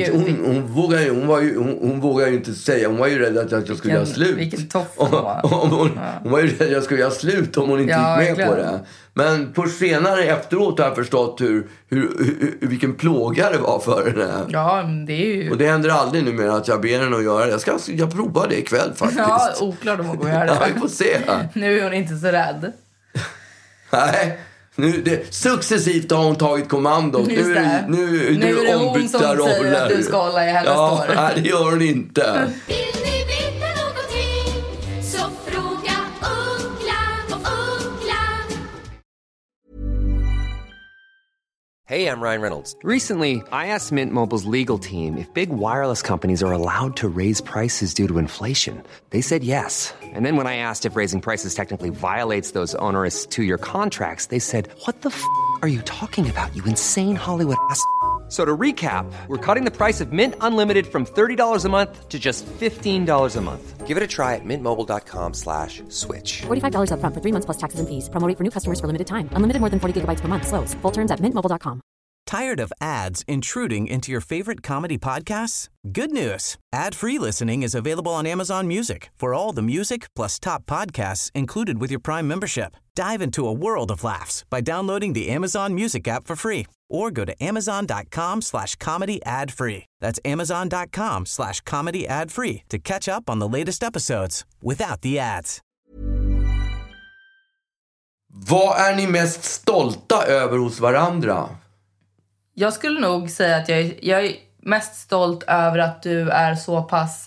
hon vågade ju inte säga. Hon var ju rädd att jag skulle göra slut. Vilken toffel hon var ju rädd att jag skulle göra slut om hon inte gick med på det. Men på senare efteråt har jag förstått vilken plåga det var för henne. Ja, det är ju... Och det händer aldrig numera att jag ber henne att göra det. Jag provar det ikväll faktiskt. Ja, oklart om hon går göra det. Ja, vi får se. Nu är hon inte så rädd. Nej. Successivt har hon tagit kommandot. Nu är det hon som säger att du ska hålla i hennes tår. Nej, det gör hon inte. Vill ni veta någonting så fråga Ugglan. Hey, I'm Ryan Reynolds. Recently, I asked Mint Mobile's legal team if big wireless companies are allowed to raise prices due to inflation. They said yes. And then when I asked if raising prices technically violates those onerous 2-year contracts, they said, "What the f*** are you talking about, you insane Hollywood ass?" So to recap, we're cutting the price of Mint Unlimited from $30 a month to just $15 a month. Give it a try at mintmobile.com/switch. $45 up front for 3 months plus taxes and fees. Promo rate for new customers for limited time. Unlimited more than 40 gigabytes per month. Slows full terms at mintmobile.com. Tired of ads intruding into your favorite comedy podcasts? Good news. Ad-free listening is available on Amazon Music for all the music plus top podcasts included with your Prime membership. Dive into a world of laughs by downloading the Amazon Music app for free or go to amazon.com/comedy ad-free. That's amazon.com/comedy ad-free to catch up on the latest episodes without the ads. Vad är ni mest stolta över hos varandra? Jag skulle nog säga att jag är mest stolt över att du är så pass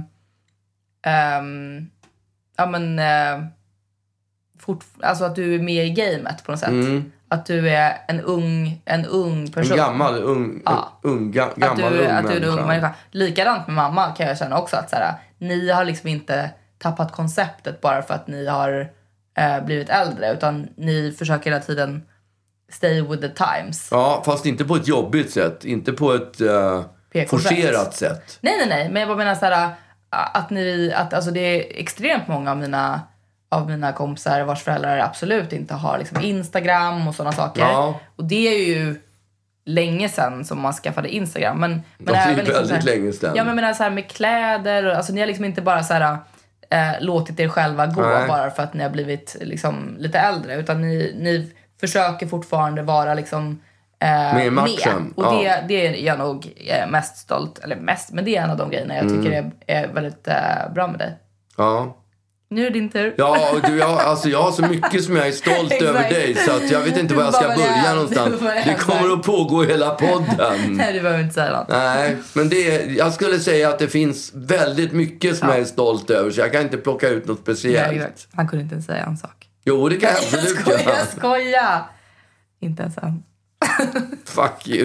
alltså att du är med i gamet på något sätt. Att du är en ung person. Gammal ung människa. Likadant med mamma kan jag känna också att så här, ni har liksom inte tappat konceptet bara för att ni har blivit äldre, utan ni försöker hela tiden stay with the times. Ja, fast inte på ett jobbigt sätt. Inte på ett forcerat sätt. Nej. Men jag bara menar så här, att alltså det är extremt många av mina kompisar vars föräldrar absolut inte har liksom Instagram och sådana saker. Ja. Och det är ju länge sedan som man skaffade Instagram. Men det är liksom väldigt länge sedan. Ja, men menar så här med kläder. Alltså ni har liksom inte bara så här låtit er själva gå bara för att ni har blivit liksom lite äldre. Utan ni försöker fortfarande vara liksom med i matchen. Med. Och det är jag nog mest stolt, eller mest, men det är en av de grejerna jag tycker är väldigt bra med dig. Ja. Nu är det din tur. Ja, jag har så mycket som jag är stolt över dig, så att jag vet inte var jag ska börja någonstans. Det kommer att pågå hela podden. Nej, du behöver inte säga något. Nej, men jag skulle säga att det finns väldigt mycket som jag är stolt över, så jag kan inte plocka ut något speciellt. Nej, han kunde inte säga en sak. Jo, det kan jag absolut göra. Jag skojar. Inte ens han. Fuck you.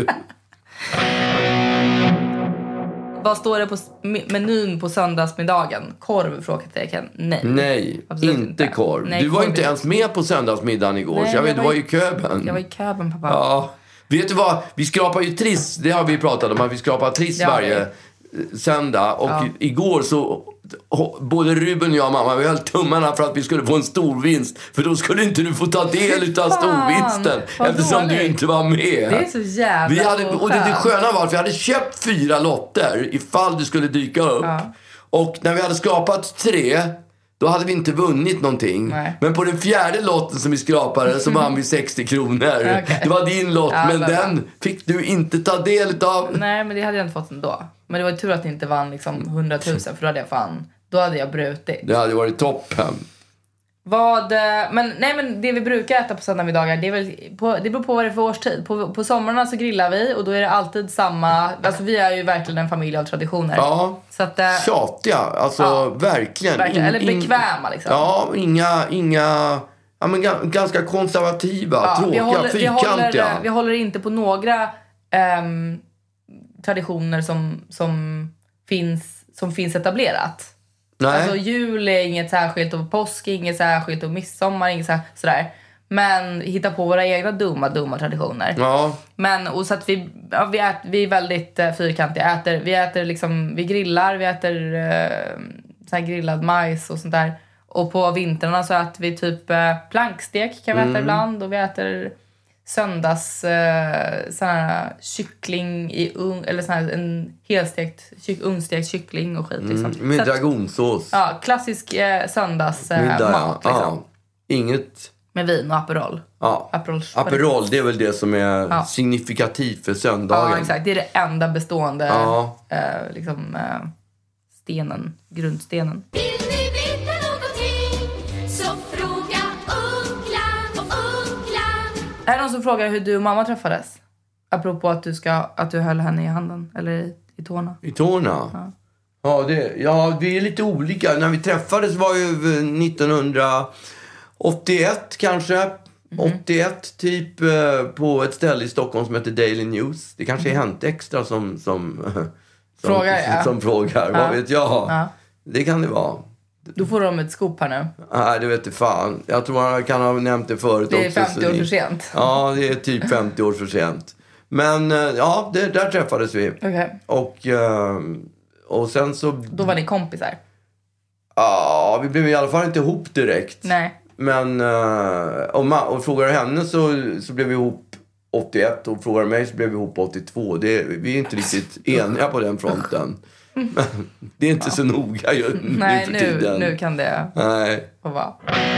Vad står det på menyn på söndagsmiddagen? Korv, frågetecken. Nej, inte korv. Nej, du var inte ens med på söndagsmiddagen igår. Nej, så du var i Köben. Jag var i Köben, pappa. Ja. Vet du vad? Vi skrapar ju triss. Det har vi pratat om. Att vi skrapar triss varje söndag. Och igår så både Ruben och jag och mamma, vi höll tummarna för att vi skulle få en stor vinst. För då skulle inte du få ta del av storvinsten. Eftersom du inte var med. Det är så jävla och det sköna var att vi hade köpt 4 lotter ifall du skulle dyka upp. Och när vi hade skapat 3, då hade vi inte vunnit någonting. Nej. Men på den 4:e lotten som vi skrapade så vann vi 60 kronor. Okay. Det var din lott, men den fick du inte ta del av. Nej, men det hade jag inte fått ändå. Men det var ju tur att ni inte vann liksom 100 000, för då hade jag brutit. Det hade varit toppen. Men det vi brukar äta på söndagsmiddagar, det beror på vad det är för årstid. På sommarna så grillar vi, och då är det alltid samma. Alltså vi är ju verkligen en familj av traditioner. Ja, så att, tjatiga, alltså verkligen. Eller bekväma liksom. Ja, inga men ganska konservativa, tråkiga, fyrkantiga. Vi håller inte på några traditioner som finns etablerat. Nej. Alltså jul är inget särskilt, och påsk är inget särskilt, och midsommar är inget sådär. Men hitta på våra egna dumma traditioner. Ja. Men och så att vi är väldigt fyrkantiga. Vi grillar, vi äter så här grillad majs och sånt där. Och på vintrarna så äter vi typ plankstek kan vi äta ibland, och vi äter söndags sån här kyckling i ugn, eller sån här en helstekt ungstekt kyckling och skit liksom. Med dragonsås. Ja, klassisk söndagsmat liksom. Ja. Inget med vin och Aperol. Ja. Aperol, det är väl det som är signifikativt för söndagen. Ja, exakt. Det är det enda bestående grundstenen. Vill ni veta någonting så fråga Ugglan. Är det någon som frågar hur du och mamma träffades? Apropå att du höll henne i handen, eller i tårna. I tårna? Ja, vi är lite olika. När vi träffades var ju 1981 kanske. 81 typ på ett ställe i Stockholm som heter Daily News. Det kanske är Hänt Extra som frågar. Vad vet jag? Ja. Det kan det vara. Då får de ett scoop här nu. Nej, det vet jag fan. Jag tror man kan ha nämnt det förut också. Det är 50 år för sent. Ja, det är typ 50 år för sent. Men ja, där träffades vi. Okay. Och sen så... Då var ni kompisar? Ja, vi blev i alla fall inte ihop direkt. Nej. Men och frågar henne så blev vi ihop 81, och frågar mig så blev vi ihop 82. Vi är inte riktigt eniga på den fronten. Men det är inte så noga nu för tiden. Nu kan det få vara.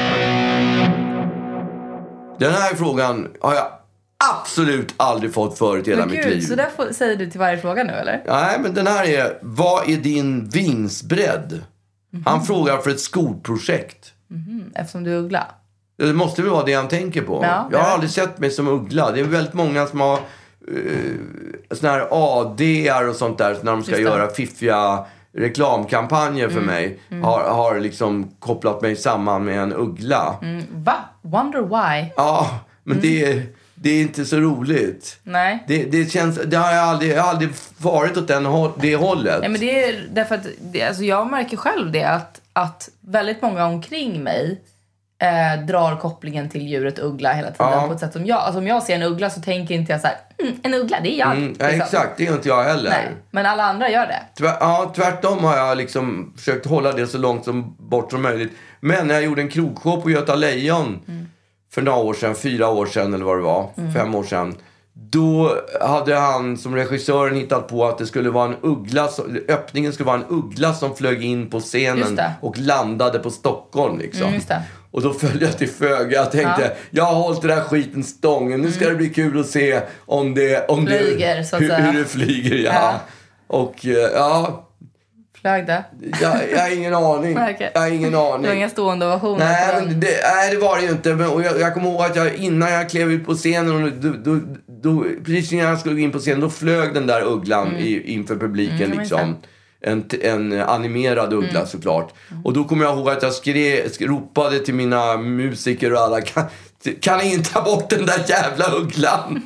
Den här frågan har jag absolut aldrig fått förut i hela mitt liv. Så där säger du till varje fråga nu, eller? Nej, men den här är: vad är din vingsbredd? Han frågar för ett skolprojekt. Eftersom du är uggla. Det måste väl vara det han tänker på. Ja, jag har aldrig sett mig som uggla. Det är väldigt många som har såna här AD:ar och sånt där, när de ska göra fiffiga reklamkampanjer för mig. Har liksom kopplat mig samman med en uggla. Va? Wonder why? Ja, men det är inte så roligt. Nej. Det har jag aldrig varit åt det hållet. Nej, men det är därför att alltså jag märker själv det att väldigt många omkring mig drar kopplingen till djuret uggla hela tiden på ett sätt som jag... Alltså om jag ser en uggla så tänker inte jag så här, en uggla, det är jag. Liksom. Exakt, det är inte jag heller. Nej, men alla andra gör det. Tvärtom har jag liksom försökt hålla det så långt bort som möjligt. Men när jag gjorde en krogshow på Göta Lejon för några år sedan, 4 år sedan eller vad det var, 5 år sedan. Då hade han som regissören hittat på att det skulle vara en uggla, öppningen skulle vara en uggla som flög in på scenen och landade på Stockholm liksom. Just det. Och då följde jag till föga. Jag tänkte, jag har hållit den där skiten stången. Nu ska det bli kul att se om det flyger, så att säga. Hur det flyger, ja. Och flög det? Jag har ingen aning. Okay. Jag har ingen aning. Du har inga stående ovationer? Nej, det var det ju inte. Men, och jag kommer ihåg att innan jag klev ut på scenen och då, precis när jag skulle gå in på scenen, då flög den där ugglan inför publiken liksom. En animerad uggla såklart. Och då kommer jag ihåg att jag ropade till mina musiker och alla, kan ingen ta bort den där jävla ugglan?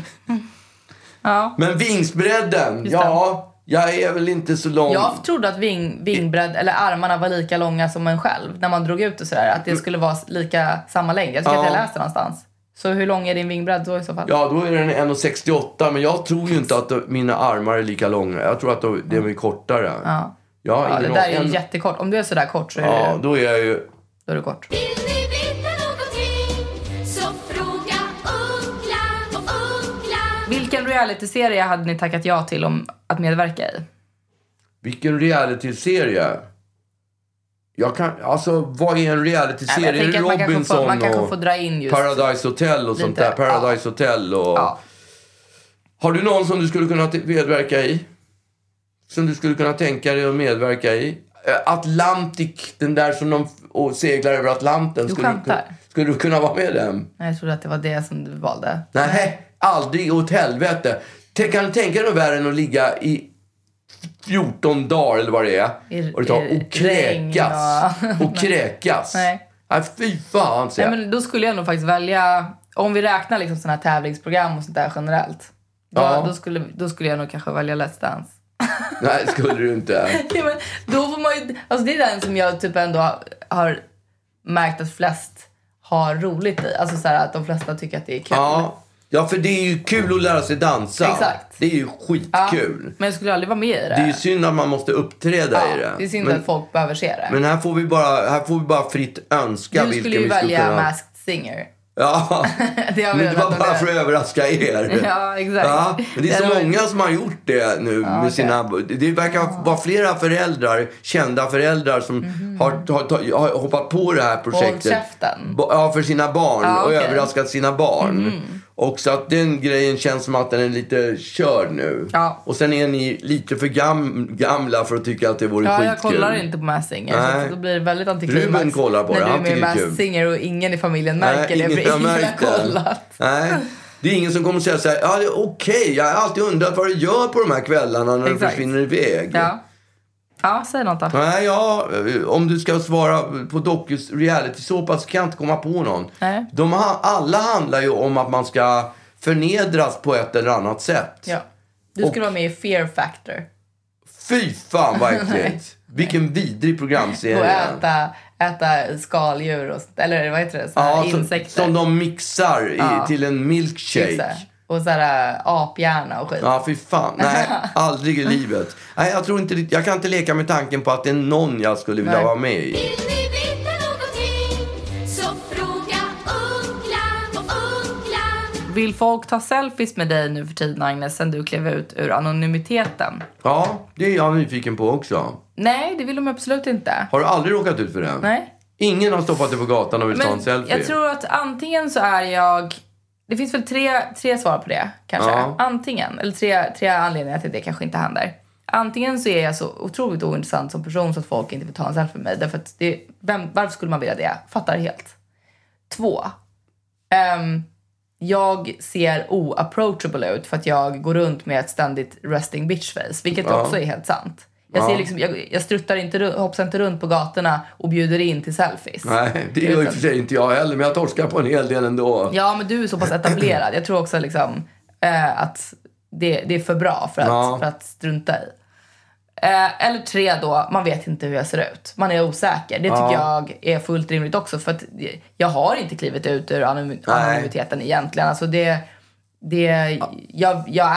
Men vingsbredden, jag är väl inte så lång. Jag trodde att vingbredd eller armarna var lika långa som en själv när man drog ut det sådär, att det skulle vara samma längd. Jag tycker att jag läste någonstans. Så hur lång är din vingbredd då i så fall? Ja, då är den 1,68. Men jag tror ju inte att mina armar är lika långa. Jag tror att de är kortare. Ja, det där är ju jättekort. Om du är sådär kort så är det... då är jag ju... Då är du kort. Vill ni veta någonting så fråga Uggla. Vilken realityserie hade ni tackat ja till om att medverka i? Vilken realityserie? Vad är en realityserie? Är det Robinson man kanske får dra in just Paradise Hotel och sånt där? Paradise Hotel och... Har du någon som du skulle kunna medverka i? Som du skulle kunna tänka dig att medverka i? Atlantic, den där som de seglar över Atlanten. Skulle du kunna vara med den? Nej, jag trodde att det var det som du valde. Nej, aldrig åt helvete. Kan du tänka dig värre än att ligga i 14 dagar eller vad det är och kräkas. Nej, fy fan. Nej, men då skulle jag nog faktiskt välja, om vi räknar liksom såna här tävlingsprogram och sånt där generellt. Då skulle jag nog kanske välja Let's Dance. Nej, skulle du inte. Ja, men då får man ju, alltså det är den som jag typ ändå har märkt att flest har roligt i. Alltså så här att de flesta tycker att det är kul. Ja, för det är ju kul att lära sig dansa. Exakt. Det är ju skitkul. Men jag skulle aldrig vara med i det. Det är ju synd att man måste uppträda i det. Det är synd att folk behöver se det. Men här får vi bara fritt önska vilken vi skulle välja Masked Singer. Ja, men det var bara för att överraska er. Ja, exakt. Men det är så många som har gjort det nu med sina... Det verkar vara flera föräldrar, kända föräldrar som har hoppat på det här projektet. För sina barn och överraskat sina barn. Och så att den grejen känns som att den är lite körd nu. Och sen är ni lite för gamla för att tycka att det vore skitkul. Jag kollar inte på Masked Singer. Så då blir det väldigt antiklimax. Ruben kollar på det, han tycker det är kul. Masked Singer och ingen i familjen märker det. För ingen har kollat. Nej. Det är ingen som kommer att säga så här, det är okej. Jag har alltid undrat vad du gör på de här kvällarna när du försvinner iväg. Ja, säg något då. Nej, om du ska svara på Docus reality-såpa så kan jag inte komma på någon. Nej. Alla handlar ju om att man ska förnedras på ett eller annat sätt. Ja. Du skulle vara med i Fear Factor. Fy fan vad äckligt. Vilken vidrig programserie. Och äta skaldjur och, eller vad heter det? Insekter. Som de mixar till en milkshake. Och såhär aphjärna och skit. Ja, fy fan. Nej, aldrig i livet. Nej, jag kan inte leka med tanken på att det är någon jag skulle vilja vara med i. Vill ni veta någonting så fråga Uggla. Vill folk ta selfies med dig nu för tiden, Agnes, sen du klev ut ur anonymiteten? Ja, det är jag nyfiken på också. Nej, det vill de absolut inte. Har du aldrig råkat ut för det? Nej. Ingen har stoppat dig på gatan och vill ta en selfie? Jag tror att antingen så är jag... Det finns väl tre svar på det, kanske. Antingen, eller tre anledningar till att det kanske inte händer. Antingen så är jag så otroligt ointressant som person så att folk inte vill ta en selfie med mig. Därför att varför skulle man vilja det? Fattar helt. 2. Jag ser approachable ut för att jag går runt med ett ständigt resting bitch face. Vilket också är helt sant. Jag ser liksom, jag struttar inte, hoppsar inte runt på gatorna och bjuder in till selfies. Nej, det gör ju för sig inte jag heller, men jag torskar på en hel del ändå. Ja, men du är så pass etablerad. Jag tror också liksom, att det är för bra för att strunta i. Eller 3 då, man vet inte hur jag ser ut. Man är osäker. Det tycker jag är fullt rimligt också. För att jag har inte klivit ut ur anonymiteten egentligen. Alltså jag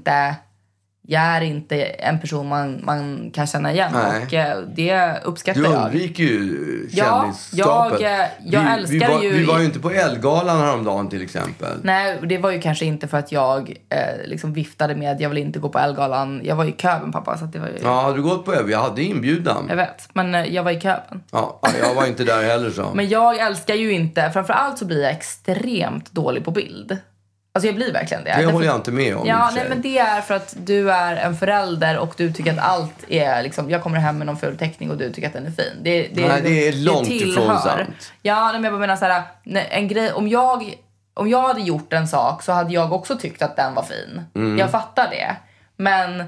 är inte en person man kan känna igen. Nej. Och det uppskattar jag. Du undviker ju kändisskapet. Jag älskar ju... Vi var ju inte på Elgalan häromdagen till exempel. Nej, det var ju kanske inte för att jag liksom viftade med jag vill inte gå på Elgalan. Jag var i Köben, pappa. Så att det var ju... Ja, hade du gått på Elgalan? Jag hade inbjudan. Jag vet, men jag var i Köben. Ja, jag var inte där heller så. Men jag älskar ju inte... Framförallt så blir jag extremt dålig på bild. Alltså jag blir verkligen det. Det håller jag inte med om. Ja, nej, men det är för att du är en förälder och du tycker att allt är liksom, jag kommer hem med någon ful teckning och du tycker att den är fin. Nej, det är långt ifrån sant. Ja, men jag bara menar så här, en grej, om jag hade gjort en sak så hade jag också tyckt att den var fin. Jag fattar det. Men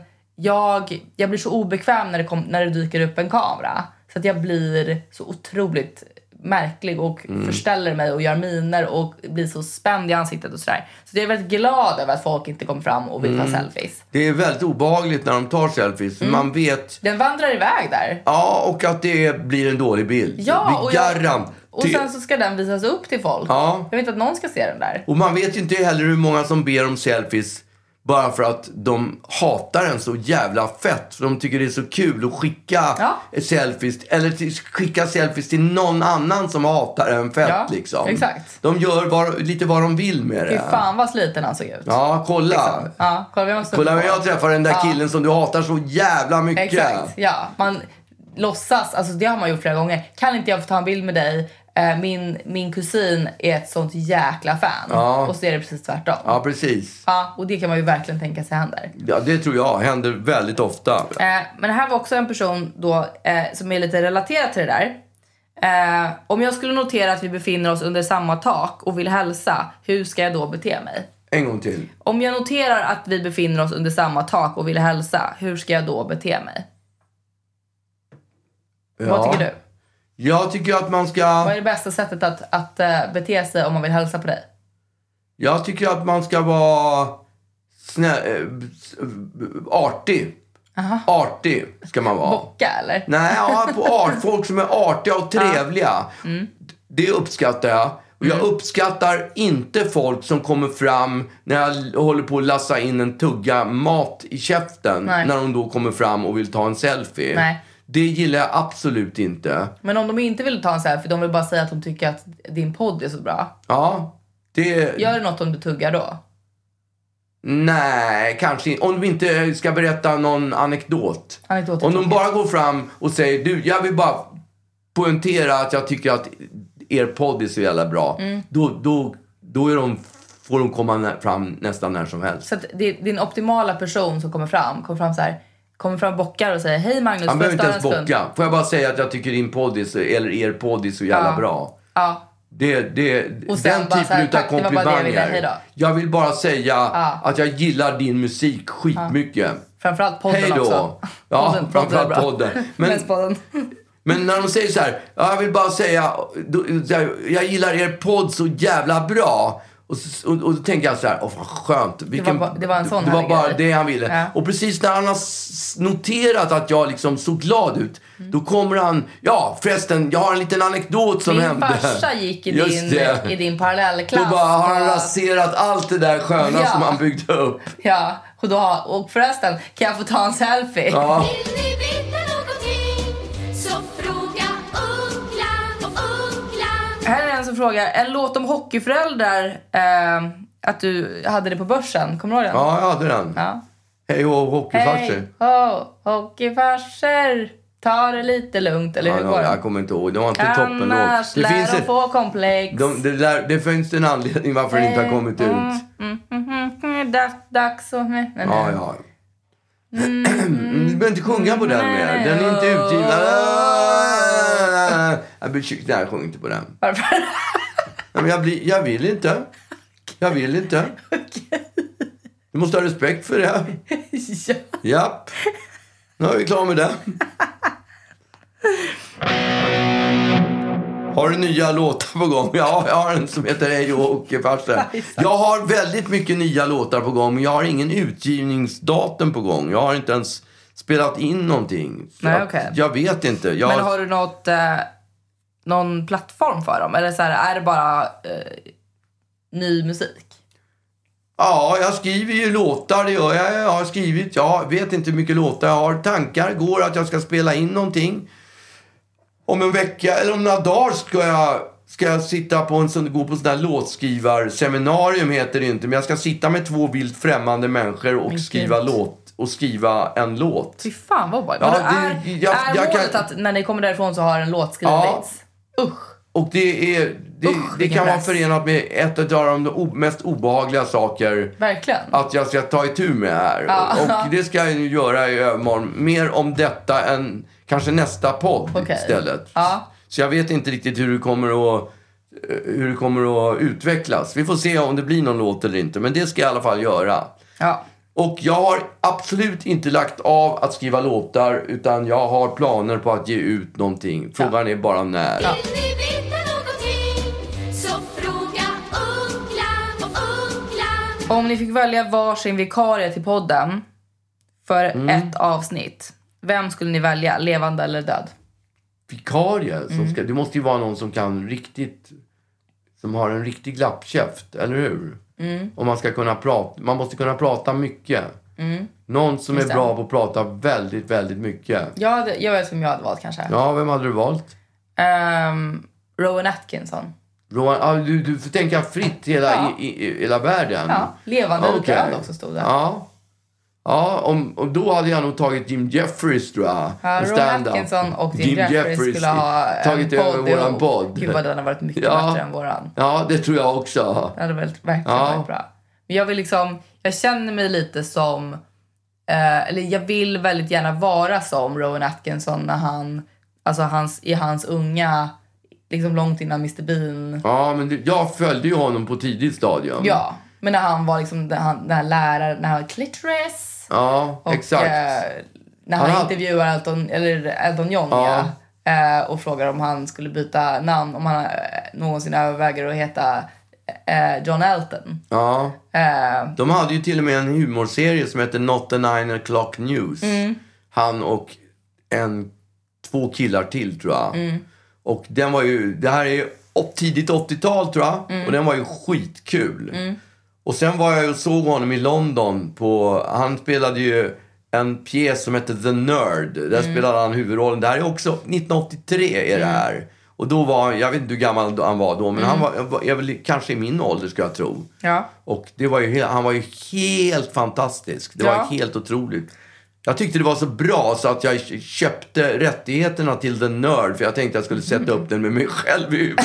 jag blir så obekväm när det dyker upp en kamera. Så att jag blir så otroligt märklig och förställer mig och gör miner och blir så spänd i ansiktet och sådär. Så jag är väldigt glad över att folk inte kommer fram och vill ta selfies. Det är väldigt obehagligt när de tar selfies. Man vet... Den vandrar iväg där. Ja, och att det blir en dålig bild. Ja, och sen så ska den visas upp till folk. Ja. Jag vet inte att någon ska se den där. Och man vet ju inte heller hur många som ber om selfies bara för att de hatar den så jävla fett. För de tycker det är så kul att skicka selfies. Eller skicka selfies till någon annan som hatar en fett liksom. Exakt. De gör lite vad de vill med det. Fy fan vad sliten han såg ut. Ja, kolla. Liksom. Ja, kolla när jag träffar den där killen som du hatar så jävla mycket. Exakt, ja. Man låtsas, alltså det har man gjort flera gånger. Kan inte jag få ta en bild med dig? Min kusin är ett sånt jäkla fan. Ja. Och så är det precis tvärtom. Ja, precis. Ja, och det kan man ju verkligen tänka sig händer. Ja, det tror jag händer väldigt ofta. Men här var också en person då som är lite relaterad till det där. Om jag skulle notera att vi befinner oss under samma tak och vill hälsa, hur ska jag då bete mig? En gång till. Om jag noterar att vi befinner oss under samma tak och vill hälsa, hur ska jag då bete mig? Ja. Vad tycker du? Jag tycker att man ska... Vad är det bästa sättet att bete sig om man vill hälsa på dig? Jag tycker att man ska vara artig. Aha. Artig ska man vara. Bocka eller? Nej, folk som är artiga och trevliga. Det uppskattar jag. Och jag uppskattar inte folk som kommer fram när jag håller på att lassa in en tugga mat i käften. Nej. När de då kommer fram och vill ta en selfie. Nej. Det gillar jag absolut inte. Men om de inte vill ta en selfie, de vill bara säga att de tycker att din podd är så bra. Ja, det... Gör det något om du tuggar då? Nej, kanske inte. Om de inte ska berätta någon anekdot. Om de bara går fram och säger, du, jag vill bara poängtera att jag tycker att er podd är så jävla bra. Då är får de komma fram nästan när som helst. Så att det är din optimala person som kommer fram så här... Kommer fram bockar och säger, hej Magnus, han behöver inte ens bocka. Får jag bara säga att jag tycker din podd eller er podd är så jävla bra. Ja. Den typen av komplimanger. Jag vill bara säga att jag gillar din musik skitmycket. Framförallt podden också. Ja, framförallt podden. Men när de säger så här, jag vill bara säga, jag gillar er podd så jävla bra. Och då tänker jag så här, vad skönt. Det var en sån det var bara det han ville. Ja. Och precis när han har noterat att jag liksom såg glad ut, då kommer han, förresten, jag har en liten anekdot som hände. Min farsa gick i din parallellklass. Då bara har han raserat allt det där sköna som han byggde upp. Ja, och förresten, kan jag få ta en selfie? Ja. Vill ni veta någonting så fråga Uggla. Här är en som frågar, en låt om hockeyföräldrar, att du hade det på börsen, kommer du ihåg den? Ja, jag hade den. Ja. Hej ho, hockeyfarser. Hej ho, hockeyfarser. Ta det lite lugnt, eller hur går det? Jag kommer inte ihåg, det var inte toppen då. Annars lär de få komplex. Det finns en anledning varför det inte har kommit ut. Dags och... Ja. Du behöver inte sjunga på den mer. Den är inte utgiven. Jag sjunger inte på den. Varför? Men jag vill inte. Jag vill inte. Du måste ha respekt för det. Ja. Japp. Nu är vi klara med det. Har du nya låtar på gång? Ja, jag har en som heter Hej och hockeyfarser. Jag har väldigt mycket nya låtar på gång, men jag har ingen utgivningsdatum på gång. Jag har inte ens spelat in någonting. Nej, okay. Jag vet inte. Men har du någon plattform för dem? Eller så här, är det bara ny musik? Ja, jag skriver ju låtar. Det gör jag. Jag har skrivit, jag vet inte hur mycket låtar jag har. Tankar går att jag ska spela in någonting. Om en vecka eller om några dagar ska jag sitta på gå på sån där låtskrivarseminarium heter det inte. Men jag ska sitta med 2 vilt främmande människor och skriva en låt. Fy fan vad obehagligt. Ja, är målet att när ni kommer därifrån så har en låt skrivits? Ja. Usch. Och det kan vara förenat med ett av de mest obehagliga saker. Verkligen. Att jag ska ta itu med här. Ja. Och det ska jag ju göra i övermorgon. Mer om detta än kanske nästa podd istället. Ja. Så jag vet inte riktigt hur det kommer att utvecklas. Vi får se om det blir någon låt eller inte. Men det ska jag i alla fall göra. Ja. Och jag har absolut inte lagt av att skriva låtar. Utan jag har planer på att ge ut någonting. Frågan är bara när. Ja. Om ni fick välja varsin vikarie till podden för ett avsnitt, vem skulle ni välja? Levande eller död? Vikarie? Det måste ju vara någon som kan som har en riktig glappkäft, eller hur? Om man ska kunna prata, man måste kunna prata mycket. Någon som är bra på att prata väldigt, väldigt mycket. Ja, jag vet vem jag hade valt kanske. Ja, vem hade du valt? Rowan Atkinson. Du får tänka fritt hela världen. Ja, levande eller död också stod det. Ja, om då hade jag nog tagit Jim Jeffries, tror jag. Ja, Rowan Atkinson och Jim Jeffries skulle ha tagit över våran podd. Gud vad den har varit mycket bättre än våran. Ja, det tror jag också. Det hade verkligen varit bra. Men jag känner mig lite som... eller jag vill väldigt gärna vara som Rowan Atkinson när i hans unga... Liksom långt innan Mr. Bean. Ja, men jag följde ju honom på tidigt stadium. Ja, men när han var liksom den här läraren, när han var clitoris. Ja, och, exakt. När han intervjuar Elton John och frågar om han skulle byta namn, om han någonsin överväger att heta John Elton. Ja. De hade ju till och med en humorserie som heter Not the 9 o'clock News. Han och 2 killar till, tror jag. Och den var ju, det här är ju tidigt 80-tal, tror jag. Och den var ju skitkul. Och sen var jag och såg honom i London han spelade ju en pjäs som hette The Nerd. Där spelade han huvudrollen. Det här är också 1983 är det här. Och då var jag vet inte hur gammal han var då, men han var väl kanske i min ålder, ska jag tro. Ja. Och det var ju han var ju helt fantastisk. Det var helt otroligt. Jag tyckte det var så bra så att jag köpte rättigheterna till The Nerd. För jag tänkte att jag skulle sätta upp den med mig själv i huvudet.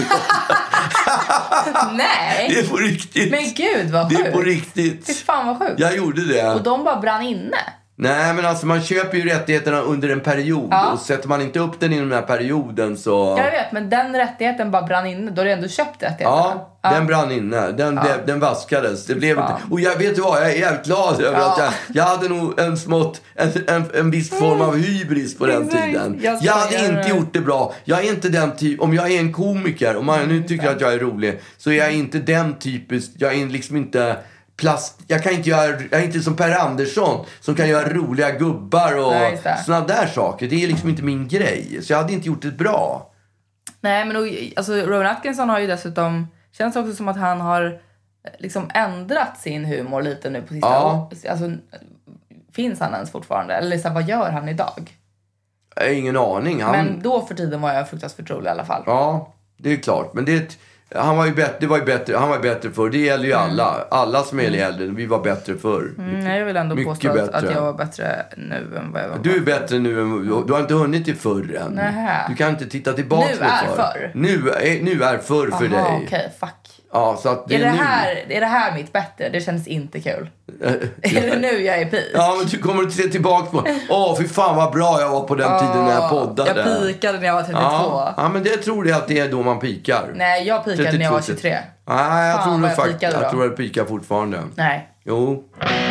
Nej. Det är på riktigt. Men gud vad sjukt. Det är på riktigt. Fy fan vad sjukt. Jag gjorde det. Och de bara brann inne. Nej, men alltså man köper ju rättigheterna under en period. Och sätter man inte upp den inom den här perioden så... Jag vet, men den rättigheten bara brann inne. Då har du ändå köpt rättigheterna. Ja, den brann inne. Den vaskades. Det blev inte... Och jag vet vad, jag är jävligt glad över att jag hade nog en viss form av hybris på den tiden. Jag hade inte gjort det bra. Jag är inte den typ... Om jag är en komiker, om man nu tycker att jag är rolig, så är jag inte den typisk... Jag är liksom inte... Jag är inte som Per Andersson som kan göra roliga gubbar och såna där saker. Det är liksom inte min grej. Så jag hade inte gjort det bra. Nej, men alltså Rowan Atkinson har ju dessutom, känns också som att han har liksom ändrat sin humor lite nu på sista alltså, finns han ens fortfarande? Eller så här, vad gör han idag? Jag har ingen aning. Men då för tiden var jag fruktansvärt rolig i alla fall. Ja, det är klart. Men han var ju bättre förr. Det gäller ju alla som är äldre. Vi var bättre förr. Jag vill ändå påstå att jag var bättre nu än vad jag var. Du är bättre nu än du har inte hunnit till förr än. Nähä. Du kan inte titta tillbaka nu är förr. Nu är förr för dig. Okej, fuck. Ja, så att är det här mitt bättre? Det känns inte kul. Är det nu jag är peak? Ja, men du kommer att se tillbaka på. Fy fan vad bra jag var på den tiden när jag poddade. Jag pikade när jag var 32. Ja, men det tror jag att det är då man pikar. Nej, jag pikade 32, när jag var 23. Nej, jag tror det faktiskt. Jag tror jag pikar fortfarande. Nej. Jo.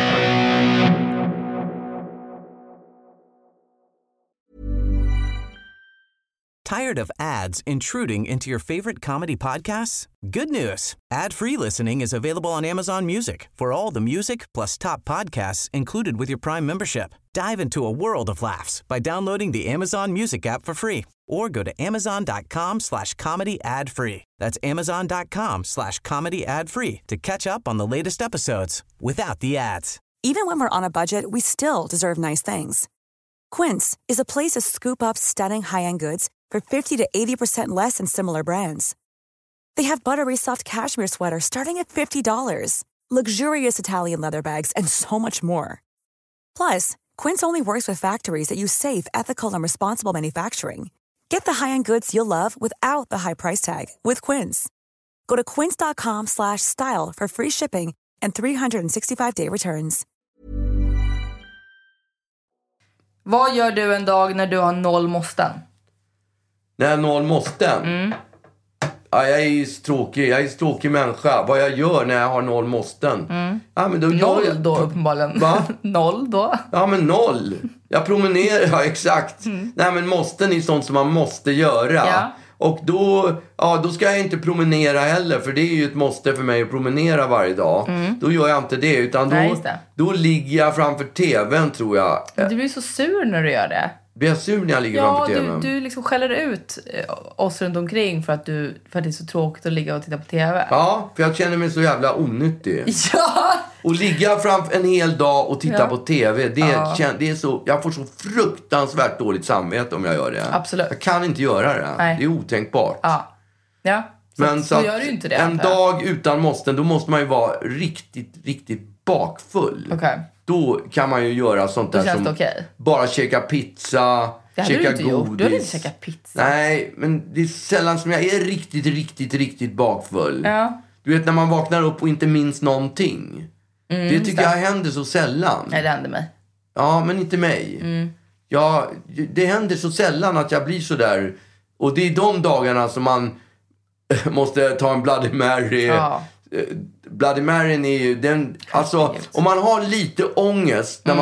Tired of ads intruding into your favorite comedy podcasts? Good news. Ad-free listening is available on Amazon Music for all the music plus top podcasts included with your Prime membership. Dive into a world of laughs by downloading the Amazon Music app for free or go to amazon.com/comedy ad free. That's amazon.com/comedy ad free to catch up on the latest episodes without the ads. Even when we're on a budget, we still deserve nice things. Quince is a place to scoop up stunning high-end goods for 50 to 80% less than similar brands. They have buttery soft cashmere sweaters starting at $50, luxurious Italian leather bags, and so much more. Plus, Quince only works with factories that use safe, ethical, and responsible manufacturing. Get the high-end goods you'll love without the high price tag with Quince. Go to quince.com/style for free shipping and 365-day returns. Vad gör du en dag när du har 0 måsten? När jag har 0 måsten? Ja, jag är ju tråkig. Jag är en tråkig människa. Vad jag gör när jag har 0 måsten? Ja, men då 0 då uppenbarligen. Va? 0 då? Ja, men 0. Jag promenerar, ja, exakt. Nej, men måsten är sånt som man måste göra. Ja. Och då ska jag inte promenera heller. För det är ju ett måste för mig att promenera varje dag. Då gör jag inte det. Utan då ligger jag framför tvn, tror jag. Du blir så sur när du gör det. Blir jag sur när jag ligger framför tvn? Du liksom skäller ut oss runt omkring för att det är så tråkigt att ligga och titta på tv. Ja, för jag känner mig så jävla onyttig. Ja! Och ligga framför en hel dag och titta på tv, det är så, jag får så fruktansvärt dåligt samvete om jag gör det. Absolut. Jag kan inte göra det. Nej. Det är otänkbart. Ja. Men så gör du inte det. En dag utan måsten, då måste man ju vara riktigt, riktigt bakfull. Okej. Då kan man ju göra sånt där som bara käka pizza, käka godis. Du hade inte käkat pizza. Nej, men det är sällan som jag är riktigt bakfull. Ja. Du vet, när man vaknar upp och inte minns någonting. Det tycker jag händer så sällan. Nej, det händer mig. Ja, men inte mig. Ja, det händer så sällan att jag blir så där. Och det är de dagarna som man måste ta en Bloody Mary. Ja. Bloody Mary är ju den, alltså om man har lite ångest när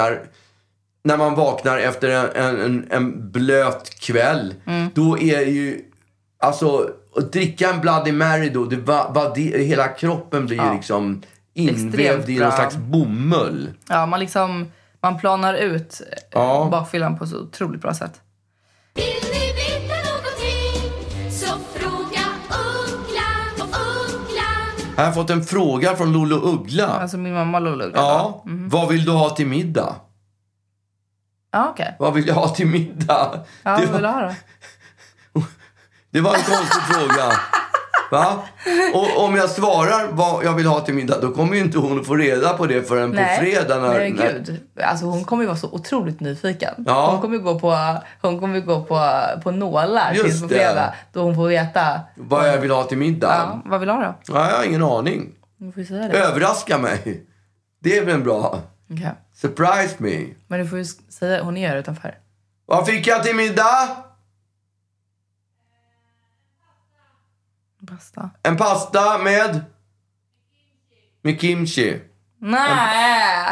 man vaknar efter en blöt kväll, då är ju alltså att dricka en Bloody Mary då, hela kroppen blir liksom invävd i någon slags bomull. Ja, man planar ut bakfyllan på så otroligt bra sätt. Vill ni veta någonting så fråga Uggla. Jag har fått en fråga från Lolo Uggla. Alltså min mamma Lolo Uggla. Ja, vad vill du ha till middag? Ja, okej. Vad vill jag ha till middag? Ja, vad vill du ha då? Det var en konstig fråga. Va? Och om jag svarar vad jag vill ha till middag, då kommer ju inte hon att få reda på det förrän på fredag. Nej, gud. Alltså hon kommer ju vara så otroligt nyfiken. Ja. Hon kommer ju gå på nålar tills på fredag. Då hon får veta vad jag vill ha till middag. Ja, vad vill du ha då? Ja, jag har ingen aning. Du får säga det. Överraska mig. Det är väl bra. Okay. Surprise me. Men du får ju säga, hon är utanför. Vad fick jag till middag? Pasta. En pasta med kimchi. Nej.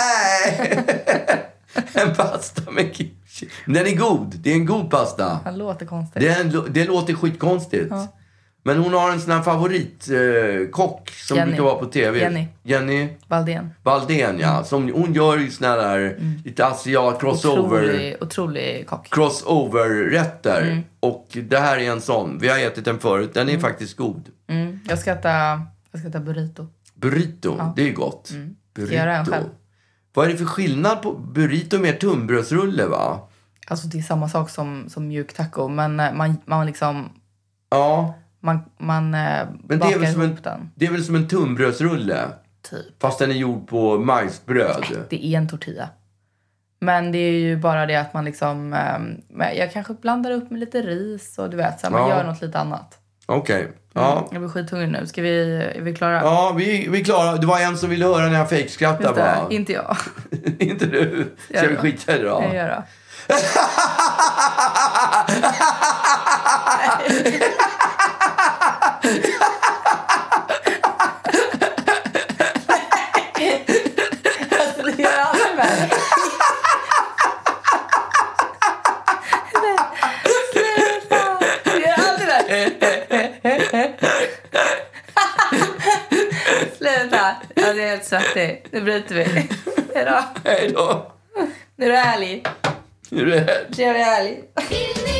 En pasta med kimchi. Den är god. Det är en god pasta. Det låter konstigt. Det låter skitkonstigt. Ja. Men hon har en sån här favoritkock som brukar vara på tv. Jenny Valdén, ja. Som, hon gör ju såna där lite asiat crossover. Otrolig kock. Crossover-rätter. Och det här är en sån. Vi har ätit den förut. Den är faktiskt god. Jag ska äta burrito. Burrito, det är gott. Burrito. Göra en själv. Vad är det för skillnad på burrito med tunnbrödsrulle, va? Alltså det är samma sak som mjuk taco. Men man liksom... Ja. Man bakar ihop den. Det är väl som en tunnbrödsrulle? Typ. Fast den är gjord på majsbröd. Det är en tortilla. Men det är ju bara det att man liksom... jag kanske blandar upp med lite ris och du vet. Så man gör något lite annat. Okej. Ja. Jag blir skithungrig nu. Är vi klara? Ja, vi är klara. Det var en som ville höra när jag fejkskrattar, va? Inte jag. Inte du. Ska vi skita i det då? Jag gör det. Alltså det gör aldrig med. Sluta. Det gör aldrig det. Sluta. Ja, det är helt svettigt. Nu bryter vi. Hejdå. Hejdå. Är du ärlig? Är du ärlig? Är du ärlig? Vill ni